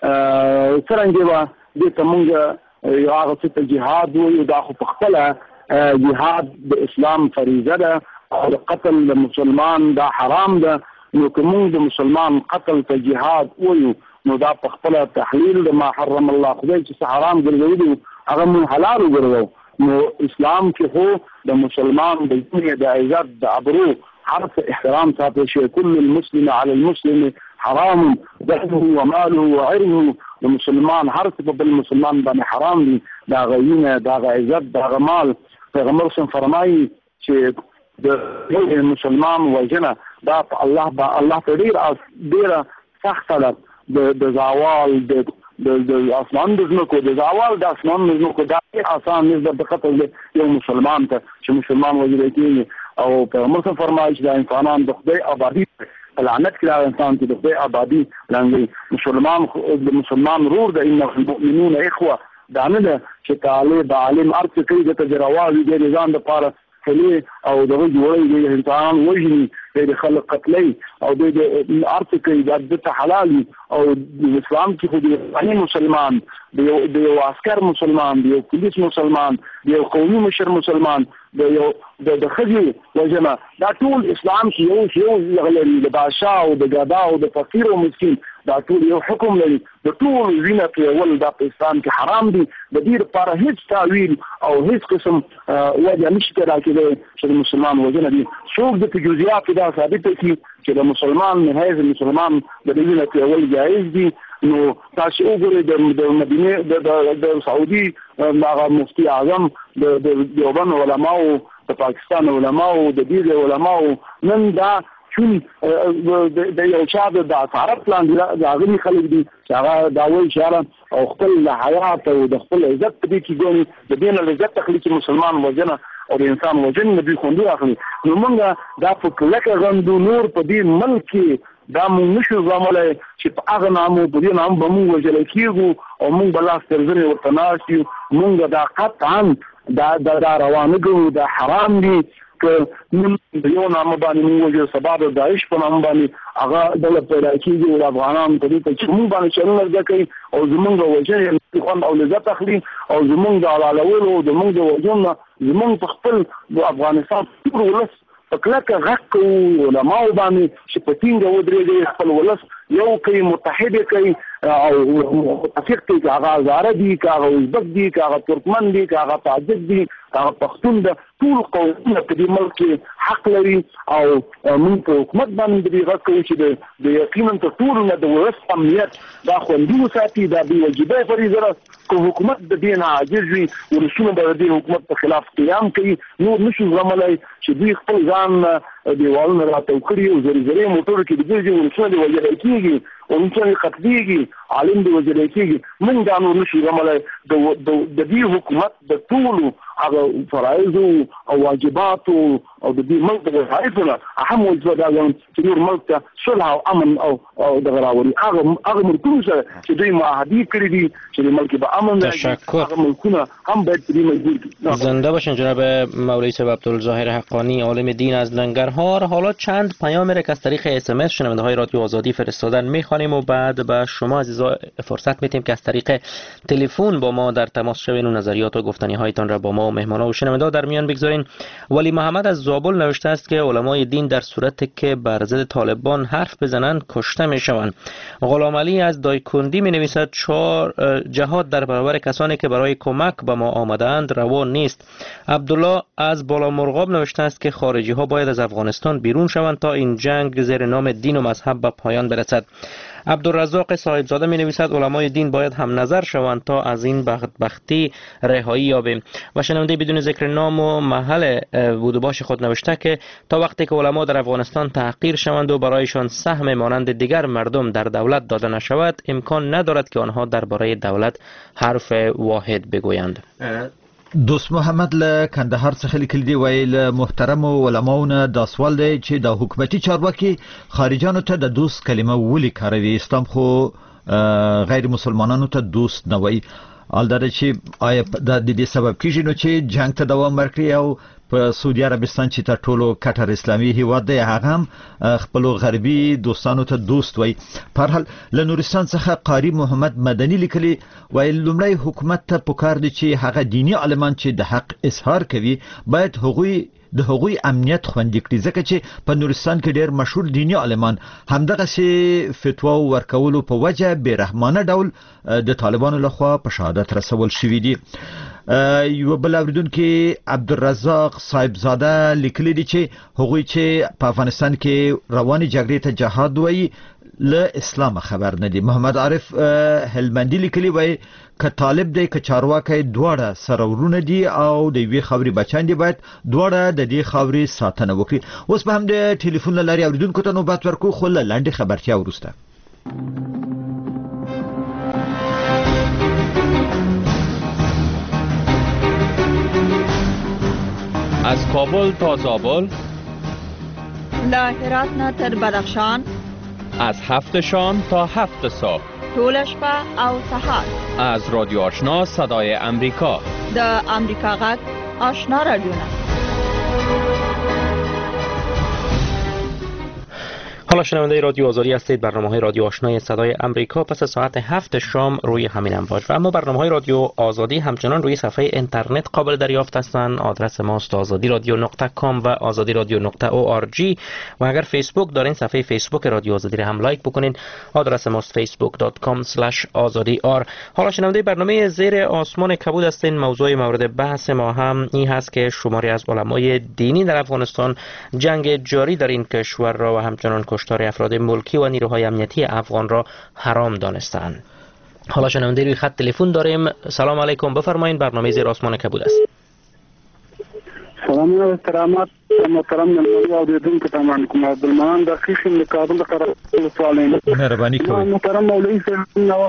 څرنګه به دې ته مونږ یو هغه څه ته جهاد وایو دا خو په خپله جهاد د اسلام فریضه ده او د قتل د مسلمان دا حرام ده نو که مونږ د مسلمان قتل ته جهاد وایو نو دا په خپله تحلیل د ما حرم الله خدای چې څه حرام ګرځولي هغه مونږ حلال وګرځو نو اسلام کې خو د مسلمان د دنیا د عزت د ابرو هر څه احترام ساتل شي كل المسلم على المسلم حرام دمه وماله وعرضه د مسلمان هر څه په بل مسلمان باندې حرام دي دا غوینه دا عزت دا مال پیغمبر صلی فرمایي چې د مسلمان وجنه دا الله با الله ته ډیر ډیر سخت ده د زوال د د اسمان د زمکو د زوال د اسمان د زمکو دا آسان نسبت د قتل یو مسلمان ته چې مسلمان وجل کېږي او پیغمبر صلی فرمایي چې د انسانان د خدای آبادی لعنت کړه انسان چې د خدای آبادی لنګي مسلمان د مسلمان رور د ان المؤمنون اخوه دا نه ده چې طالب عالم ارڅ کوي د تجربه د ځان د پاره خلی او دغه جوړي د انسان وجني د خلق قتلي او د ارڅ کوي د حلال او د اسلام کې خو د مسلمان د یو عسكر مسلمان د یو پولیس مسلمان د یو قومي مشر مسلمان د یو د خزي وجنه دا ټول اسلام کې یو یو غلري د بادشاه او د غدا او د فقیر او مسکین دا ټول یو حکم لري د ټول زینه کې ول د اسلام کې حرام دي د دې لپاره هیڅ تعویل او هیڅ قسم وجه نشته راکړي چې مسلمان وجنه دي څوک د جزئیات دا ثابت کړي چې د مسلمان نه هیڅ مسلمان د دې نه کې ول جایز دي نو تاسو وګورئ د مدینه د د سعودي هغه مفتي اعظم د دیوبند علماء د پاکستان علماء د دې علماء نن دا چون د یو چا د اثارت پلان دی هغه خلک دي چې هغه دا وایي چې او خپل حیات او د خپل عزت په دې کې ګوني د دین له عزت تخلیق مسلمان وجنه او د انسان وجنه نبی خوندو اخلي نو موږ دا په کلکه غندو نور په دې ملک دا مونږ نشو زموږ چې په هغه نامو په دې نام به مونږ وجل کېږو او مونږ بل سترګې ورته ناشي مونږ دا قطعا دا دا روانه ګو دا حرام دي که نن یو نام باندې مونږ وجل سبب د داعش په نام باندې هغه د پیدا کېږي او افغانان په دې چې مونږ باندې شرم ورګه کوي او زمونږ وجل خوند او لذت اخلي او زمونږ د علالول او زمونږ د وجنه زمونږ په خپل د افغانستان ټول ولس فکلکه غق علماء باندې چې په ټینګه ودرېږي خپل ولس یو کوي متحد کوي او متفق دي هغه زاره دي هغه ازبک دي هغه ترکمن دي هغه تاجک دي هغه پښتون دي ټول قومونه په دې ملک حق لري او موږ په حکومت باندې دې غږ کوي چې د یقینا ټول نه د ولس امنیت دا خوندي ساتي دا دی واجبه فریضه کو حکومت د دې نه عاجز وي ورسونه د دې حکومت په خلاف قیام کوي نو نشو زملای چې دوی خپل ځان دیوالونه راټول کړي او زری زری موټر کې د دې ورسونه دی وجه کېږي او انسان قتلېږي عالم دی وجه کېږي موږ دا نو نشو زملای د دې حکومت د ټول هغه فرایض او واجبات او د دې ملک د حیثونه اهم وجه دا چې نور ملک ته صلح او امن او د غراوري هغه هغه ملکونه چې دوی معاهدې کړې دي چې د ملک به امن تشکر هغه ملکونه هم باید دې مجبور زنده باشن جناب مولوی صاحب عبدالظاهر حقانی عالم دین از لنگرهار. حالا چند پیام را که از طریق اس ام اس شنونده های رادیو آزادی فرستادن میخوانیم و بعد به شما عزیزا فرصت میدیم که از طریق تلفن با ما در تماس شوین و نظریات و گفتنی هایتان را با ما و مهمانا و شنونده در میان بگذارین. ولی محمد از زابل نوشته است که علمای دین در صورتی که بر ضد طالبان حرف بزنند کشته میشوند. غلام علی از دایکندی می نویسد چهار جهاد در برابر کسانی که برای کمک به ما آمدند روا نیست. عبدالله از بالا مرغاب نوشته است که خارجی ها باید از افغانستان بیرون شوند تا این جنگ زیر نام دین و مذهب به پایان برسد. عبدالرزاق صاحبزاده می نویسد علمای دین باید هم نظر شوند تا از این بدبختی رهایی یابیم. و شنونده بدون ذکر نام و محل بود و باش خود نوشته که تا وقتی که علما در افغانستان تحقیر شوند و برایشان سهم مانند دیگر مردم در دولت داده نشود امکان ندارد که آنها درباره دولت حرف واحد بگویند. دوست محمد له کندهار څخه لیکل دی ویل محترم علماونه د سوال دی چې د حکومتي چارواکي خارجانو ته د دوست کلمه ولي کاروي. اسلام خو غیر مسلمانانو ته دوست نه وي. البته چې آیا د دې سبب کیږي نو چې جنگ ته دوام ورکړي او په سعودي عربستان چې تر ټولو کټر اسلامي هیواد دی هغه هم خپل غربي دوستانو ته دوست وي. په هر حال له نورستان څخه قاری محمد مدني لیکلي وای لومړی حکومت ته پکار دي چې هغه دینی عالمان چې د حق اظهار کوي باید هغوی د هغوی امنیت خوندي کړي ځکه چې په نورستان کې ډېر مشهور دینی عالمان همدغه سي فتوا ورکولو په وجه بیرحمانه ډول د طالبانو لخوا په شهادت رسول شوې دي. یو بل اوریدونکو عبدالرزاق صاحبزاده لیکلي دي چې هغوی چې په افغانستان کې رواني جګړې ته جهاد وایي له اسلام خبر نه دي. محمد عارف هلمندي لیکلي وای ک طالب دی ک چارواکي دواړه سره ورونه دي او د وی خبري بچان دي باید دواړه د دې خبري ساتنه وکړي. اوس به هم د ټلیفون لاري اوریدونکو ته نوبت ورکو خو لاندې خبرتیا ورسته. از کابل تا زابل، له هرات نه تر بدخشان، از هفت شام تا هفت صبح، طول شپه او سحر، از رادیو آشنا صدای امریکا، د امریکا غږ آشنا رادیو. حالا شنونده رادیو آزادی هستید. برنامه‌های رادیو آشنای صدای امریکا پس از ساعت هفت شام روی همین امواج و اما برنامه‌های رادیو آزادی همچنان روی صفحه اینترنت قابل دریافت هستند. آدرس ماست آزادی رادیو نقطه کام و آزادی رادیو نقطه او آر جی و اگر فیسبوک دارین صفحه فیسبوک رادیو آزادی را هم لایک بکنین. آدرس ماست فیسبوک دات کام اسلش آزادی آر. حالا شنونده برنامه زیر آسمان کبود هستین. موضوع مورد بحث ما هم این هست که شماری از علمای دینی در افغانستان جنگ جاری در این کشور را و همچنان کشتار افراد ملکی و نیروهای امنیتی افغان را حرام دانستند. حالا شنونده روی خط تلفن داریم. سلام علیکم، بفرمایید. برنامه زیر آسمان کبود است. سلام و احترامات محترم نمایی اوریدونکو ته وړاندې کوم. عبدالمنان دقیق د کابل څخه سوالین. مهرباني کوئ. محترم مولوي صاحب نو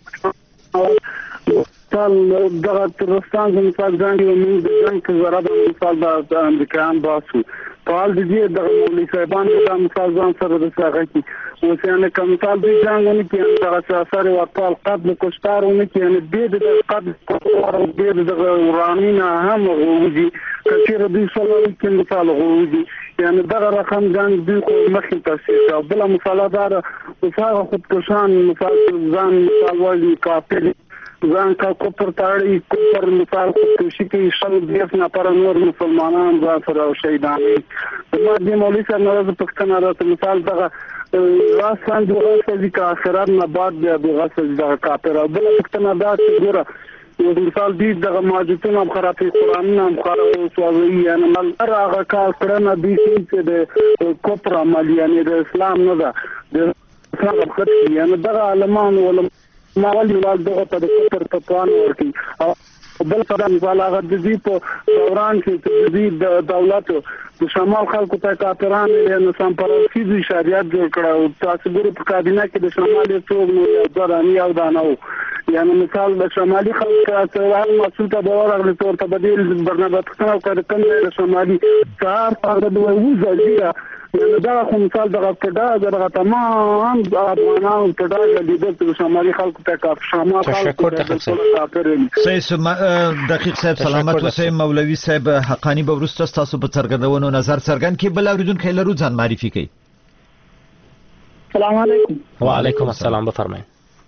مثال دغه ترستان د مثال ځانګړي ومن د ځان کې زړه د مثال د امریکایان باسو په حال دي د مولوي صاحبان د مثال ځان سره د څنګه کې وسیانه کوم مثال دی ځانګړي کې دغه اثر او اطفال قتل کوشتارونه کې ان د د قتل د د ورانینا هم وږي کثیر دي سره کې مثال وږي یعنی دغه رقم ځان دی خو مخې تاسیس او بل مثالدار او هغه خودکشان مثال ځان مثال وایي کافر ځان کا کوپر تاړي کوپر مثال کوشي کې شل دیس نه پر نور مسلمانان ځا سره شهیدان دي. ما دې مولوي صاحب نو پښتنه راته مثال دغه راسان دغه چې کا اخرات نه بعد دغه دغه کافر او بل پښتنه دا چې ګوره یو مثال دی دغه ماجتونه خرابې قرآن نام خراب او سوالي یعنی مل هغه کار کړنه دي چې د کوپر عمل یعنی د اسلام نه ده د اسلام خط یعنی دغه علمان ولما ما ولې ولال دغه په کوپر تطوان ورکی او بل په مثال هغه د دې په دوران کې د دولت د شمال خلکو ته کاتران نه سم پرستی د شریعت جوړ کړه او تاسو ګورئ په کابینه کې د شمال څوک نو یو ځاني او دانو یعنی مثال د شمالي خلکو ته مسؤل ته باور تور ته بدیل برنامه څنګه کړ کنه د شمالي کار په دغه وځي یعنی دا خو مثال دغه پډا دغه تمام افغانان پډا د شمالي خلکو ته کاف شمال تشکر سیس دقیق صاحب سلامت وسه مولوی صاحب حقانی به ورسته تاسو په څرګندونو نظر څرګند کې بل اوریدونکو لرو ځان معرفي کړئ. السلام علیکم. وعلیکم السلام، بفرمایئ.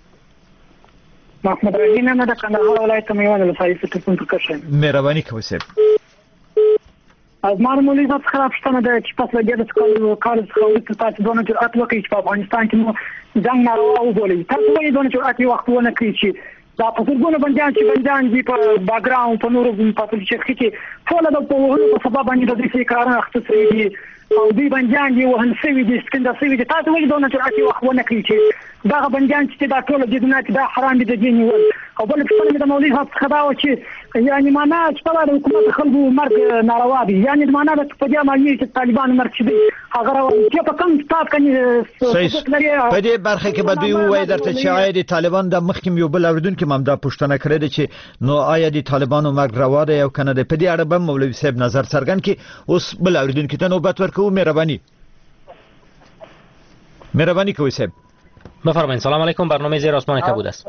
محمد رحیم احمد د کندهار ولایت میوان له فایسه ټلیفون وکړم. مهرباني کوئ صاحب. از مارمولی زاد خراب شدن در چی پس لگه کار کار خواهی که تاچ دونه جرأت وکړي چې په افغانستان کې مو جنگ ناروا وبولي. تاسو ولې دونه جرأت وخت ونه کړی چې دا په څرګونه بنديان چې بنديان دي په باګراوند په نورو په پولیسو کې ټول د په وهلو په سبب باندې د دې کارونه اخته دي او دې بنديان دي وهن سوي دي سکندر سوي دي. تاسو ولې دونه جرأت وخت ونه کړی چې دا بنديان چې دا ټول د دنیا کې دا حرام دي د دین ول او بل څه د مولوی هڅه خداو چې یعنی معنا چې په اړه حکومت خلکو مرګ ناروا دي یعنی معنا د په دې معنی چې طالبان مرګ دي هغه چې په کوم سټاپ کې په دې برخه کې به دوی وایي درته چې آیا د طالبان د مخکیم یو بل اوریدونکو هم دا پوښتنه کړې ده چې نو آیا د طالبانو مرګ روا ده یا کنه ده. په دې اړه به مولوی صاحب نظر څرګند کړي. اوس بل اوریدونکو ته نوبت ورکوو. مهرباني مهرباني کوئ صاحب. بفرمایید. سلام علیکم. برنامه زیر آسمان کبود است.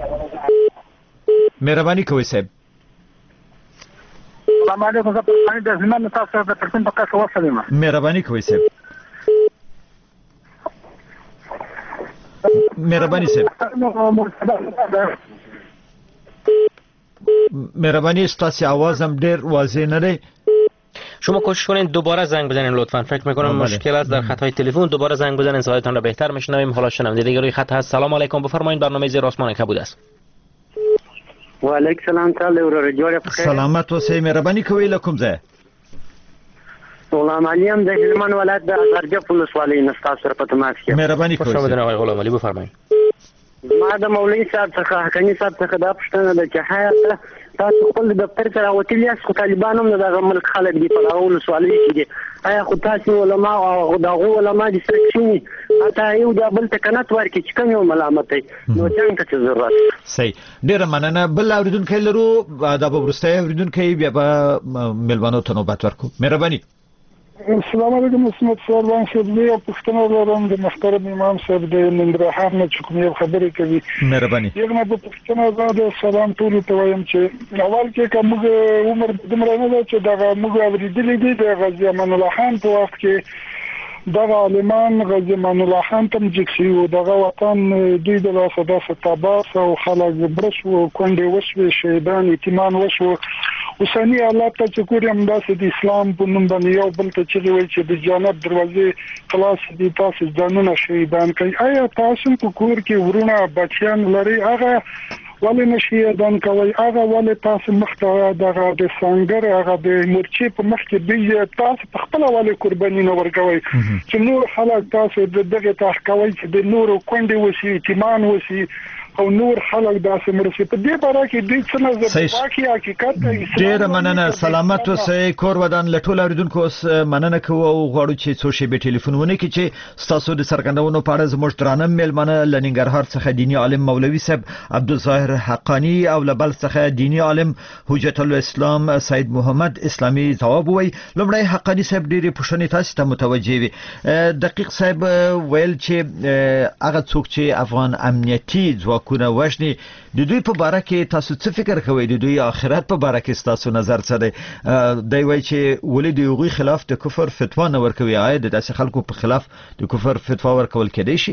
مهرباني کوئ صاحب. سلام علیکم. زه پښتانه د زمانه تاسو د پښتون په کار وسلم. مهرباني کوئ صاحب. مهرباني صاحب. مهرباني ستاسو आवाज هم ډیر واضح نه دی. شما کوشش کنین دوباره زنگ بزنین لطفا. فکر میکنم مشکل است در خط های تلفن. دوباره زنگ بزنین صدایتان را بهتر میشنویم. حالا شنونده دیگه روی خط هست. سلام علیکم. بفرمایید. برنامه زیر آسمان کبود است. و علیکم سلام. تعالی ورور جوړه بخیر. سلامت اوسئ. مهرباني کوئ له کوم ځای؟ غلام علي هم د هلمند ولایت د ازرګ ولسوالۍ نه ستاسو سره په تماس کې. مهرباني کوئ. خوش آمدید آقای غلام علي. بفرمایید. ما د مولوي صاحب څخه حقانی صاحب څخه دا پوښتنه ده چې حیات تاسو خپل دفتر ته راوتلی یاست خو طالبان هم دغه ملک خلک دي په هغه ولسوالۍ کې دي. آیا خو تاسو علما او دغه علما دي سره شوي حتی یو د بل ته کنات ورکړي چې کوم یو ملامت دی نو څنګه ته ضرورت. صحیح. ډیره مننه. بل اوریدونکي لرو دا به وروسته اوریدونکي بیا به ملوانو ته نوبت ورکو. مهرباني. السلام علیکم. اسمت سوالوان صاحب زه پښتنه لرم د محترم امام صاحب د ننګرهار نه چې کوم یو خبرې کوي. مهرباني. یو نه په پښتنه زاده سلام ټول ته وایم چې اول کې کوم عمر دمر نه ده چې دا موږ اوریدلې دي د غازی امان الله خان په وخت کې دغه عالمان غازی امان الله خان تم جکسي او دغه وطن دوی د لاسه د ستاباس او خلک برش او کونډې وشوي شهیدان یتیمان وشو. اوسنی حالات ته چې کوم داسې د اسلام په نوم باندې یو بل ته چې وایي چې د جنت دروازې خلاص دي تاسو ځانونه شهیدان کوي. آیا تاسو په کور کې ورونه بچیان لري هغه ولې نشي دان کوي هغه ولې تاسو مخته دغه د سنگر هغه د مرچی په مخ کې دی تاسو په خپل ولې قرباني نه ورکوي چې نور خلک تاسو دغه تحقوي چې د نور کونډې وسی ایمان وسی او نور خلک داسې مرسي په دې باره کې دوی څه نظر واکي حقیقت دی. ډیر مننه. سلامت اوسئ. کور ودان لټول اوریدونکو اوس مننه کوو او غواړو چې څو شی به ټلیفونونه کې چې تاسو د سرګندونو په اړه زموږ درانه میلمانه لنګرهار څخه دینی عالم مولوي صاحب عبدالظاهر حقانی او لبل څخه دینی عالم حجت الاسلام سید محمد اسلامي جواب وای. لومړی حقانی صاحب ډیره پوښتنې تاسو ته متوجه وي. دقیق صاحب ویل چې هغه څوک چې افغان امنیتي ځواک کو وښني د دوی په باره کې تاسو څه فکر کوئ؟ د دوی آخرت په باره کې تاسو نظر څه دی؟ دی وایي چې ولې د هغوی خلاف د کفر فتوا نه ورکوي؟ آیا د داسې خلکو په خلاف د کفر فتوا ورکول کېدای شي؟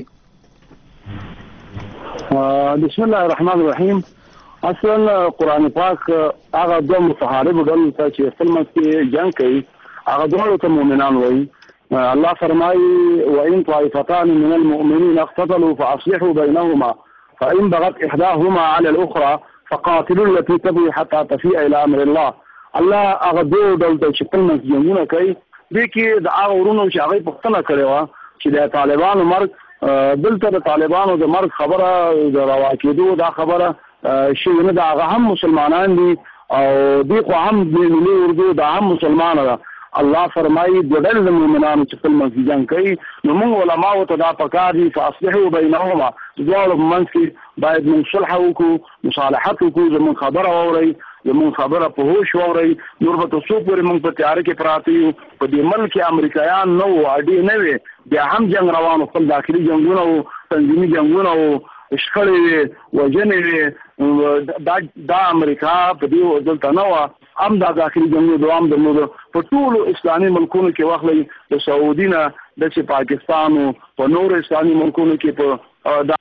بسم الله الرحمن الرحیم. اصلا قرآن پاک هغه دوه متحارب ډلو ته چې خپل منځ کې جنګ کوي هغه دواړو ته مؤمنان وایي. الله فرمایي وان طائفتان من المؤمنين اقتتلوا فاصلحوا بينهما فإن بغت إحداهما على الأخرى فقاتلوا التي تبغي حتى تفيء إلى أمر الله. الله هغه دوه ډول چې خپل منځ جنګونه کوي دې کې د هغه ورونو چې هغه پوښتنه کړې وه چې د طالبانو مرګ دلته د طالبانو د مرګ خبره د روا کېدو دا خبره شي نه دا هغه هم مسلمانان دي او دوی خو هم د ملي اردو دا هم مسلمان ده. الله فرمایي د ډېر مومنانو چې خپل منځ جنګ کوي نو موږ علماو ته دا پکار دي فاصلحوا بينهما دواړو منځ کې باید موږ صلح وکړو مصالحت وکړو زموږ خبره واورئ زموږ خبره په هوش واورئ. نور به تاسو پورې موږ په تیاره کې پراته یو په دې ملک کې امریکایان نه وو اډې نه وي بیا هم جنګ روانو خپل داخلي جنګونه او تنظیمي جنګونه او شخړې وي وژنې وي دا د امریکا په دې دلته نه وه هم دا داخلي جنګونه دوام درلوده په ټولو اسلامي ملکونو کې واخلئ د سعودي نه داسې پاکستان او په نورو اسلامي ملکونو کې په دا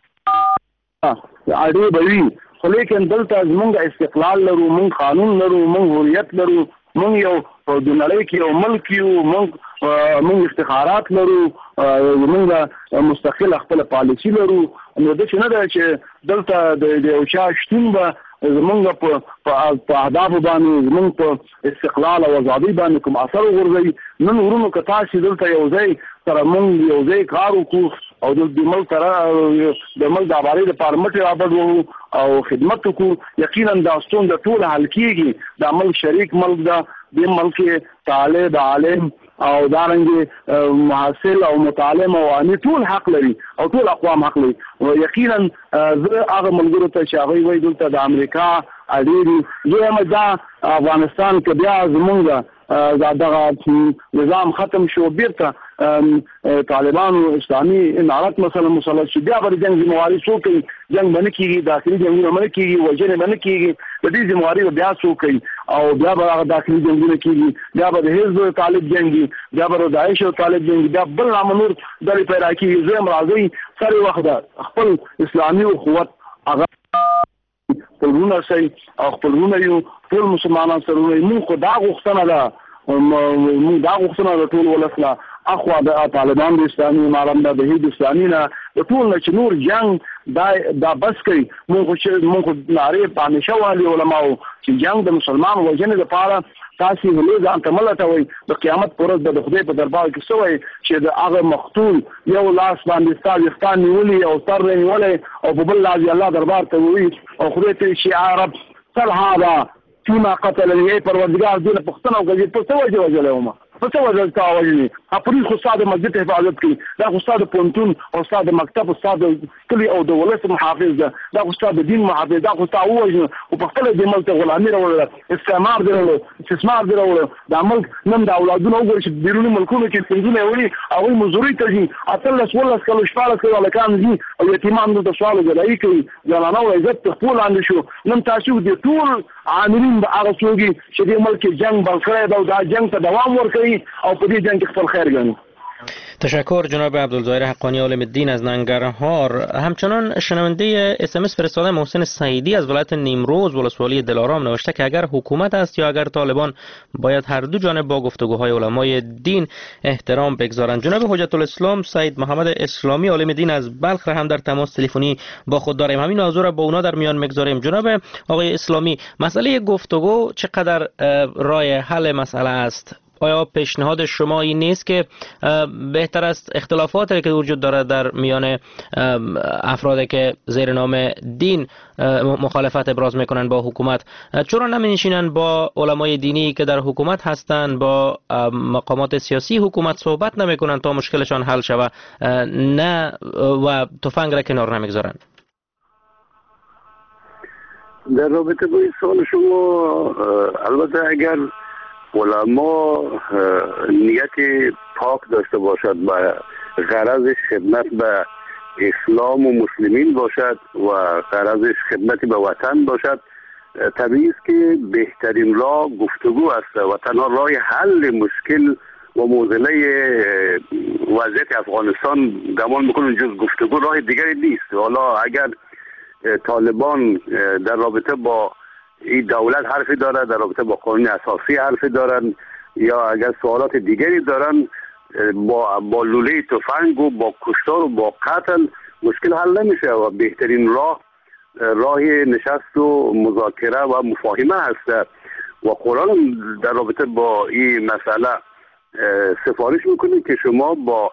اړې به وي خو لیکن دلته زمونږ استقلال لرو مونږ قانون لرو مونږ هویت لرو مونږ یو په دنړۍ کې یو ملک یو مونږ مونږ افتخارات لرو مونږ مستقل خپل پالیسي لرو نو داسې نه ده چې دلته د یو چا شتون به زمونږ په اهدافو باندې زمونږ په استقلال او ازادۍ باندې کوم اثر وغورځوي. نن ورونو که تاسې دلته یو ځای سره مونږ یو ځای کار وکړو او د ملک سره د ملک د ابادۍ لپاره مټې رابډ وو او خدمت وکړو یقینا دا ستونزه ټوله حل کېږي. دا ملک شریک ملک ده دې ملک کې طالب عالم او دارنګ محصل او متعلم او اني ټول حق لري او ټول اقوام حق لري. یقینا زه هغه ملګرو ته چې هغه وایي دلته د امریکا اړیږي دویمه دا افغانستان کې بیا زمونږ دغه نظام ختم شو بیرته طالبانو اسلامي امارات مثلا مسلط شي بیا به جنگ ذمہواری څوک کوي جنگ باندې کیږي داخلي جنگونه باندې کیږي وجنه باندې کیږي د دې ذمہواری بیا څوک کوي او بیا به داخلي جنگونه کیږي بیا به حزب طالب جنگي بیا به داعش او طالب جنگي بیا بل نامنور دلې پیدا کیږي زم راځي سره وخت خپل اسلامي او قوت هغه خپلونه سي او خپلونه یو ټول مسلمانان سره موږ خو دا غوښتنه ده موږ دا غوښتنه ده ټول ولسله اخوا د طالبان د اسلامي امارت د هند اسلامي نه د ټول نه چې نور جنگ دا دا بس کوي موږ چې موږ ناره په همیشه والی علماء چې جنگ د مسلمان وجنه لپاره تاسو له ځان ته ملاتوي د قیامت پر ورځ د خدای په دربار کې سوې چې د هغه مقتول یو لاس باندې ستاسو ځان نیولې او تر نیولې او په بل لاس الله دربار ته وي او خدای ته شي عرب صل هذا فيما قتلني پروردگار دې په پښتنو کې په څه وجه وجلومه په څه وجه تاوجني پولیس خو ساده مسجد حفاظت کوي دا خو ساده پونتون او ساده مکتب او ساده کلی او د ولس محافظ ده دا خو ساده دین محافظ دا خو تاوجني او په خپل د ملت غلامي راوړل استعمار درلو استثمار درلو د ملک نن د اولادونو وګورئ چې بیرونی ملکونو کې څنګه وړي او مزوري ته دي اتلس ولس کلو شپاله کوي ولکان دي او یتیمان د سوال غلای کوي ځانانه او عزت خپل اند شو نن تاسو دې ټول عاملین د هغه څوګي چې د ملک جنگ بلکړی دا د جنگ ته دوام ورکړي او په دې جنگ کې خپل خیر ګڼي. تشکر جناب عبدالظاهر حقانی عالم الدین از ننگرهار. همچنان شنونده اس ام اس فرستاده محسن سعیدی از ولایت نیمروز ولسوالی دلارام نوشته که اگر حکومت است یا اگر طالبان باید هر دو جانب با گفتگوهای علمای دین احترام بگذارند. جناب حجت الاسلام سید محمد اسلامی عالم دین از بلخ هم در تماس تلفنی با خود داریم. همین موضوع را با اونا در میان میگذاریم. جناب آقای اسلامی، مسئله گفتگو چقدر راه حل مسئله است؟ آیا پیشنهاد شما این نیست که بهتر است اختلافاتی که وجود داره در میان افرادی که زیر نام دین مخالفت ابراز میکنن با حکومت، چرا نمی‌نشینن با علمای دینی که در حکومت هستند، با مقامات سیاسی حکومت صحبت نمیکنن تا مشکلشان حل شود، نه و تفنگ را کنار نمیگذارن؟ در رابطه با این سوال شما، البته اگر علما نیت پاک داشته باشد و غرضش خدمت به اسلام و مسلمین باشد و غرضش خدمت به وطن باشد، طبیعی است که بهترین راه گفتگو است و تنها راه حل مشکل و معضله وضعیت افغانستان گمان میکنم جز گفتگو راه دیگری نیست. حالا اگر طالبان در رابطه با این دولت حرفی داره، در رابطه با قانون اساسی حرفی دارن، یا اگر سوالات دیگری دارن، با با لوله تفنگ و با کشتار و با قتل مشکل حل نمیشه و بهترین راه راه نشست و مذاکره و مفاهمه هست و قرآن در رابطه با این مسئله سفارش میکنه که شما با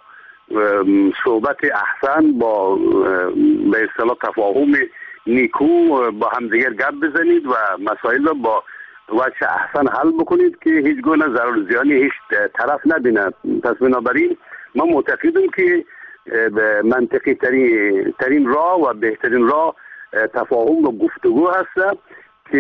صحبت احسن، با به اصطلاح تفاهم نیکو با همدیگر گپ بزنید و مسائل را با وجه احسن حل بکنید که هیچ گونه ضرر زیانی هیچ طرف نبیند. پس بنابراین من معتقدم که منطقی ترین, ترین راه و بهترین راه تفاهم و گفتگو هست که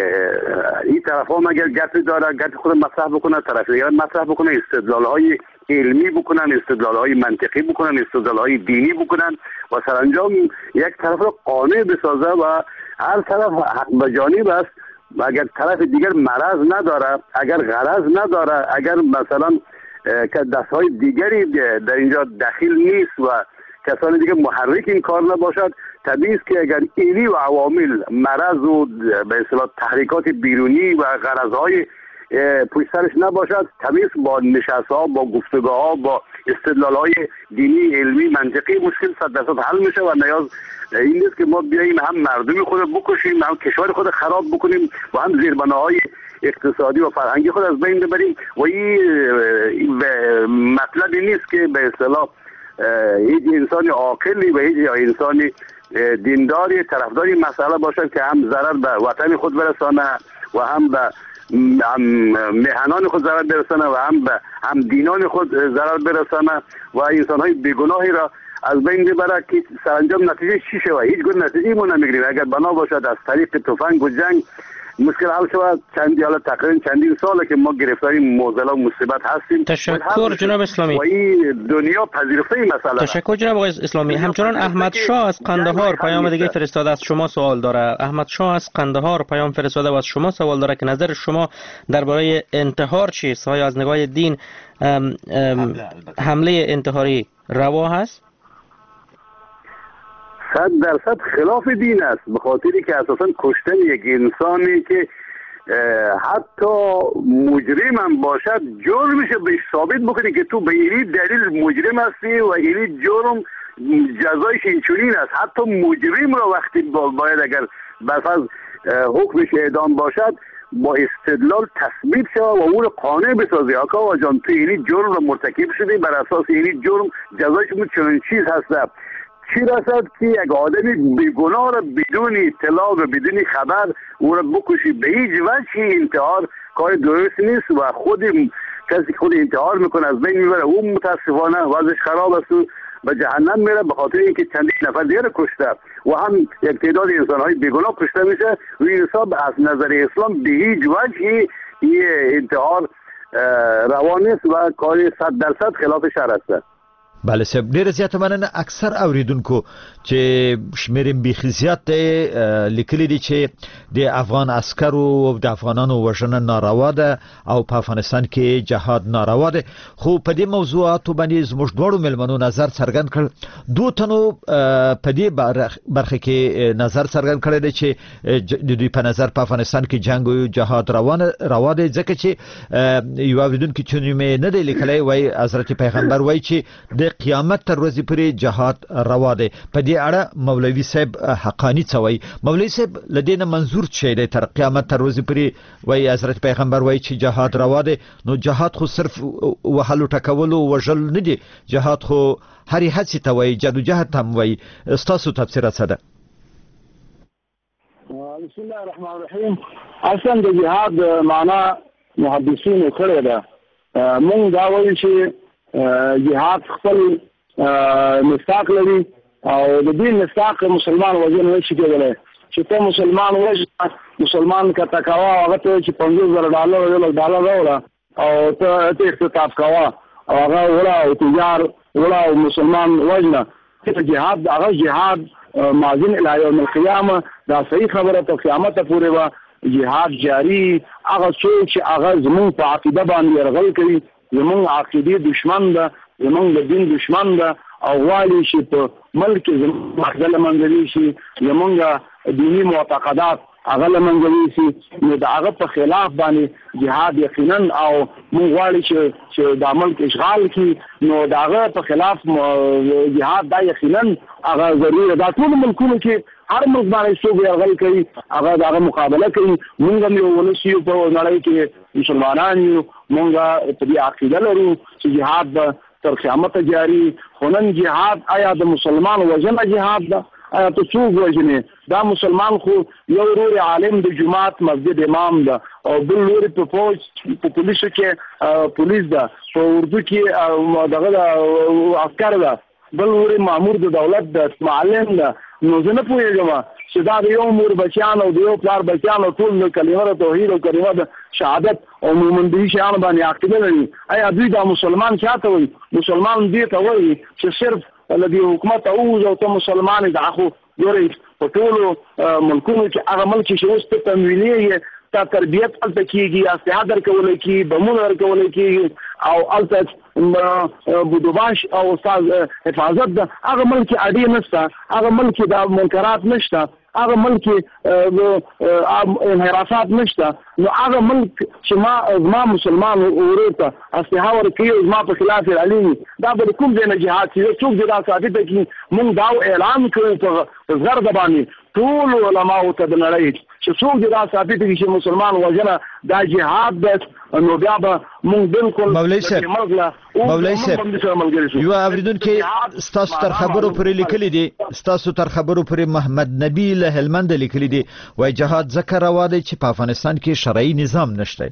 این طرف ها مگر گپی داره گپ خود مطرح بکنه، طرف دیگر مطرح بکنه، استدلال های علمی بکنن، استدلال های منطقی بکنن، استدلال های دینی بکنن و سرانجام یک طرف رو قانع بسازه و هر طرف حق به جانب است و اگر طرف دیگر مرض نداره، اگر غرض نداره، اگر مثلا که دستهای دیگری در اینجا دخیل نیست و کسانی دیگه محرک این کار نباشد، طبیعی است که اگر ایلی و عوامل مرض و به اصطلاح تحریکات بیرونی و غرضهای پشت سرش نباشد، طبیعی است با نشست‌ها، با گفتگوها، با استدلال‌های دینی، علمی، منطقی مشکل صد درصد حل میشه و نیاز این نیست که ما بیاییم هم مردم خود بکشیم، هم کشور خود خراب بکنیم و هم زیربناهای اقتصادی و فرهنگی خود از بین ببریم و این مطلبی نیست که به اصطلاح هیچ انسان عاقلی و هیچ انسان دینداری طرفداری مسئله باشد که هم ضرر به وطن خود برسانه و هم به هم مهنان خود ضرر برسانه و هم به هم دینان خود ضرر برسانه و انسان‌های بیگناهی را از بین ببره که سرانجام نتیجه چی شود. هیچ گونه نتیجه ما نمیگیریم. اگر بنا باشد از طریق تفنگ و جنگ مشکل حل شود، چندی حالا تقریبا چندین ساله که ما گرفتاری معضله و مصیبت هستیم. تشکر جناب اسلامی. و این دنیا پذیرفته این مسئله. تشکر جناب آقای اسلامی. همچنان احمد شاه از قندهار پیام دیگه فرستاده، از شما سوال داره. احمد شاه از قندهار پیام فرستاده و از شما سوال داره که نظر شما درباره انتحار چیست؟ آیا از نگاه دین ام ام حمله انتحاری روا هست؟ صد درصد خلاف دین است، به خاطری که اساسا کشتن یک انسانی که حتی مجرم هم باشد جرمش بهش ثابت بکنی که تو به اینی دلیل مجرم هستی و اینی جرم جزایش اینچنین است. حتی مجرم را وقتی باید اگر بساز حکمش اعدام باشد با استدلال تثبیت شد و اون قانع بسازی آقا جان تو اینی جرم را مرتکب شدی، بر اساس اینی جرم جزایش چنین چیز هست. چی رسد که یک آدمی بیگناه را بدون اطلاع و بدون خبر او را بکشی، به هیچ وجه انتحار کار درست نیست و خود کسی خود انتحار میکنه از بین میبره، اون متاسفانه وضعش خراب است و به جهنم میره به خاطر اینکه چندین نفر دیگر کشته و هم یک تعداد انسانهای بیگناه کشته میشه. و این حساب از نظر اسلام به هیچ وجه این انتحار روا نیست و کار صد درصد خلاف شرع است. بله صاحب، ډیره زیاته مننه. اکثر اوریدونکو چې شمیرم بیخي زیات دی لیکلي دي چې د افغان عسکرو او د افغانانو وژنه ناروا ده او په افغانستان کې جهاد ناروا ده. خو په دې موضوعاتو باندې زموږ دواړو ملمنو نظر څرګند کړ. دوه تنو په دې برخه کې نظر څرګند کړی دی چې د دوی په نظر په افغانستان کې جنگ او جهاد روانه روا دی، ځکه چې یو اوریدونکو چې مې نه دی لیکلی وای حضرت پیغمبر وای چې د قیامت تر ورځې پورې جهاد روا دی. په دې اړه مولوي صاحب حقانی څه وایي؟ مولوي صاحب له دې نه منظور څه دی؟ تر قیامت تر ورځې پورې وایي حضرت پیغمبر وایي چې جهاد روا دی، نو جهاد خو صرف وهلو ټکولو وژل نه دی، جهاد خو هرې هڅې ته وایي، جدوجهد ته هم وایي. ستاسو تفسیر څه ده؟ بسم الله الرحمن الرحیم. اصلا د جهاد معنا محدثینو کړی ده. مونږ دا وایو چې جهاد خپل مستاق لري او د دې مستاق مسلمان وجه نه شي کېدلی چې ته مسلمان وژنه، مسلمان که تکوا هغه ته چې پنځوس زره ډالر یو لک ډالر راوړه او ته ته اختطاف کوه او هغه وړه او تجار وړه او مسلمان وژنه، ته جهاد هغه جهاد مازن الی یوم القیامه دا صحیح خبره ته قیامت پورې به جهاد جاری. هغه څوک چې هغه زمونږ په عقیده باندې یرغل کوي، زمونږ عقیدې دشمن ده، زمونږ د دین دشمن ده او غواړي چې په ملک کې زمونږ مخزه له منځه یوسي، زمونږ دیني معتقدات هغه له منځه یوسي، نو د هغه په خلاف باندې جهاد یقینا او موږ غواړي چې چې د ملک اشغال کړي، نو د هغه په خلاف جهاد دا یقینا هغه ضروري ده. دا ټول ملکونو کې هر ملک باندې څوک یرغل کوي هغه د هغه مقابله کوي. موږ هم یو ولس یو په نړۍ کې مسلمانان یو، موږ په دې عقیده لرو چې جهاد به تر قیامت جاری. خو نن جهاد آیا د مسلمان وژنه جهاد ده؟ آیا ته څوک وژنې؟ دا مسلمان خو یو ورور عالم د جماعت مسجد امام ده او بل لوري په فوج په پولیسو کې پولیس ده، په اردو کې دغه عسکر ده، بل لوري مامور د دولت ده، معلم ده. نو زه نه پوهېږم چې دا د یو مور بچیان او د یو پلار بچیان او ټول د کلمه د توحید او کلمه د شهادت او مومندګي شیانو باندې عقیده لري. آیا دوی دا مسلمان چاته وایي؟ مسلمان دې ته وایي چې صرف له دې حکومت اووځه او ته مسلمان یې. دا خو ګورئ په ټولو ملکونو کې هغه ملک چې اوس ته تمویلي یې تا تربیت هلته کېږي، اسلحه درکولی کېږي، بمونه درکولی کېږي او هلته بودوباش او استاد حفاظت ده. هغه ملک کې اډې نشته، هغه ملک کې دا منکرات نشته، هغه ملک کې انحرافات نشته. نو هغه ملک چې ما زما مسلمان ورور ته اسلحه ورکوي او زما په خلاف یې علي، دا به د کوم ځای نه جهاد چې څوک دې دا ثابته کړي. موږ دا اعلان کړو په زرده باندې ټول علماو ته د نړۍ چې څوک دې دا ثابته کړي چې مسلمان وژنه دا جهاد ده، نو بیا به موږ بالکل مولوي صاحب مولوي صاحب یو اوریدونکو ستاسو تر خبرو پرې لیکلي دي، ستاسو تر خبرو پرې محمد نبی له هلمند لیکلي دي، وای جهاد ذکر روا دی چې په افغانستان کې شرعي نظام نشته.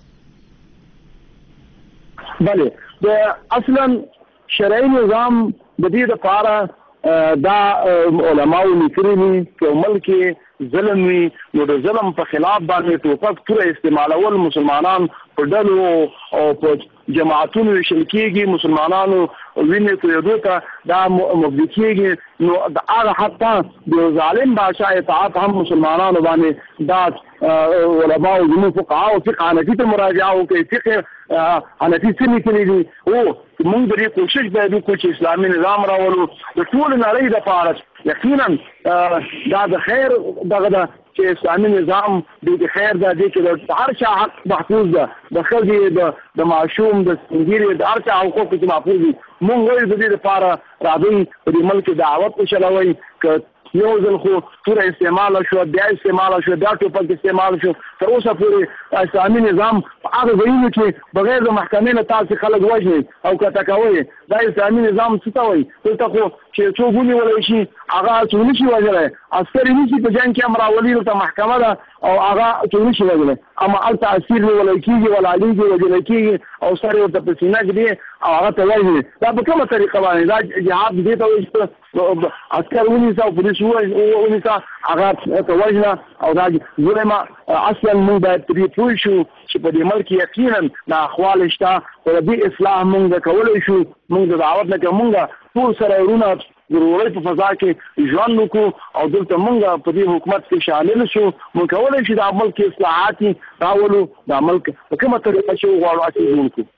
بله د اصلا شرعي نظام د دې لپاره دا علماو لیکلي چې ملک ظلم وي نو د ظلم په خلاف باندې ټوپک توره استعمالول مسلمانان په ډلو او په جماعتونو ویشل کېږي، مسلمانانو وینې تویدو ته دا مبدي کېږي، نو د هغه حتی د ظالم بادشاه اطاعت هم مسلمانانو باندې دا علماو زموږ فقهاو فقه حنفي ته مراجعه وکړي، فقه حنفي څه لیکلي دي او موږ د دې کوشش باید وکړو چې اسلامي نظام راولو د ټولو نړۍ دپاره. یقینا دا د خیر دغه ده چې اسلامي نظام د خیر ده، دی چې د هر چا حق محفوظ ده، د ښځې د ماشوم د سپینګیري د هر چا حقوق چې محفوظ دي. موږ وایو د دې لپاره راځئ په دې ملک دعوت وچلوئ که یو ځل خو توره استعماله شوه، بیا استعماله شوه، بیا ټوپک استعمال شو، تر اوسه پورې اسلامي نظام په هغه ځایونو کې بغیر د محکمې نه تاسې خلک وژنئ او کته کوئ. دا اسلامي نظام څه ته وایي؟ دلته خو چې څوک ونیولی شي هغه څوک نشي وژلی، عسکر یې نیسي په جنګ کې هم راولي، دلته محکمه ده او هغه څوک نشي وژلی، اما هلته اسیر نیولی کېږي، ولاړېږي، وژلی کېږي او سر یې ورته په سینه کې دی او هغه ته وژني. دا په کومه طریقه باندې؟ دا جهاد دې ته وایي چې عسکر ونیسه او پولیس ونیسه هغه ته وژنه او دا ظلمه. اصلا موږ باید پرې پوه شو چې په دې ملک یقینا ناخوال شته او د دې اصلاح موږ کولی شو. موږ د دعوت نه که موږ ټول سره ورونه ضروري په فضا کې ژوند وکړو او دلته موږ په دې حکومت کې شامل شو، موږ کولی شو د ملک اصلاحات راولو، د ملک په کومه طریقه چې وغواړو هسې جوړ کړو.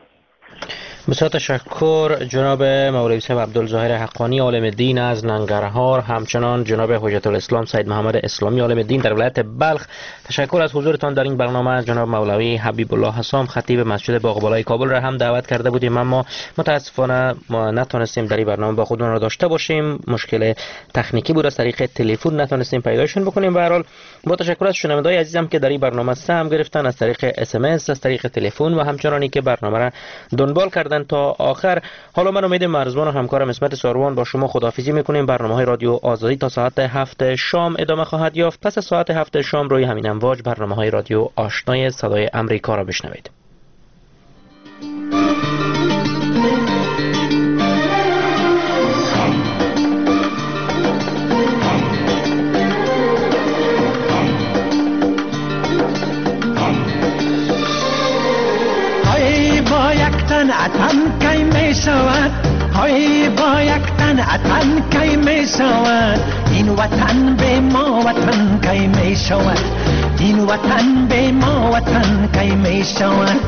بسیار تشکر جناب مولوی صاحب عبدالظاهر حقانی عالم دین از ننگرهار، همچنان جناب حجت الاسلام سید محمد اسلامی عالم دین در ولایت بلخ. تشکر از حضورتان در این برنامه. جناب مولوی حبیب الله حسام خطیب مسجد باغبالای کابل را هم دعوت کرده بودیم، اما متاسفانه ما نتونستیم در این برنامه با خودمون را داشته باشیم، مشکل تکنیکی بود، از طریق تلفن نتونستیم پیداشون بکنیم. به هر حال با تشکر از شنونده‌های عزیزم که در این برنامه سهم گرفتن از طریق اس ام اس، از طریق تلفن و همچنانی که برنامه را دنبال کردن تا آخر. حالا من امید مرزبان و همکارم اسمت ساروان با شما خداحافظی میکنیم. برنامه‌های رادیو آزادی تا ساعت هفت شام ادامه خواهد یافت. پس از ساعت هفت شام روی همین امواج برنامه‌های رادیو آشنای صدای امریکا را بشنوید. اتن کی می شود، های با یک تن اتن کی می شود، این وطن به ما وطن کی می شود، این وطن به ما وطن کی می شود.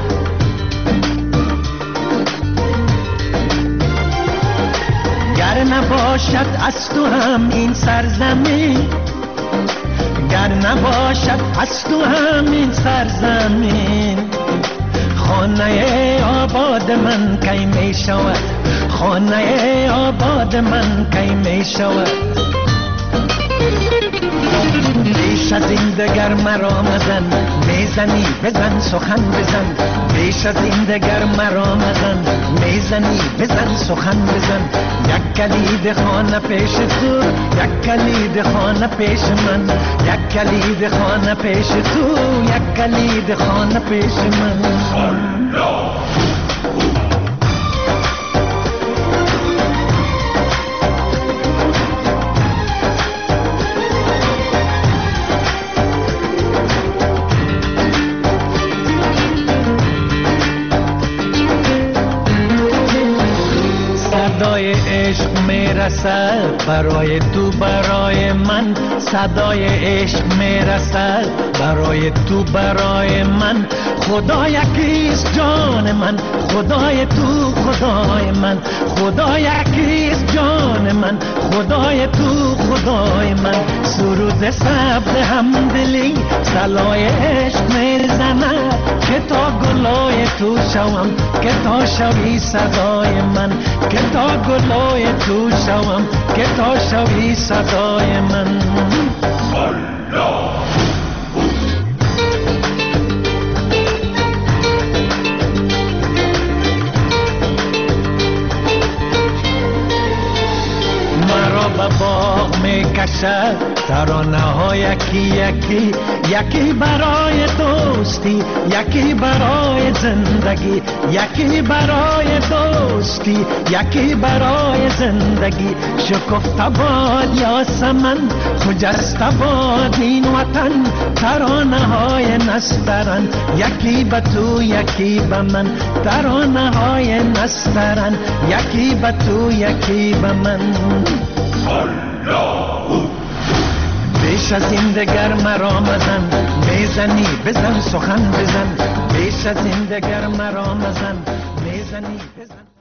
گر نباشد از تو هم این سرزمین، گر نباشد از تو هم این سرزمین، خانه آباد من کی می شود، خانه آباد من کی می شود. بیش از این دگر مرا مزن، میزنی بزن سخن بزن، بیش از این دگر مرا مزن، میزنی بزن سخن بزن. یک کلید خانه پیش تو، یک کلید خانه پیش من، یک کلید خانه پیش تو، یک کلید خانه پیش من. صدای عشق میرسد برای تو برای من، صدای عشق میرسد برای تو برای من. خدا یکیست جان من، خدای تو خدای من، خدا یکیست جان من، خدای تو خدای من. سرود سبز همدلی سلای عشق میزند که تا گلای تو شوم، که تا شوی صدای من، که تا گلای تو شوم، که تا شوی صدای من. مرا به باغ می کشد ترانه ها یکی یکی، یکی برای دوستی، یکی برای زندگی، یکی برای دوستی، دوستی، یکی برای زندگی. شکفته باد یاسمن، خجسته باد این وطن، ترانه های نسترن، یکی به تو یکی به من، ترانه های نسترن، یکی به تو یکی به من. بیش از این دگر مرا مزن، میزنی بزن سخن بزن، بیش از این دگر مرا مزن، میزنی بزن.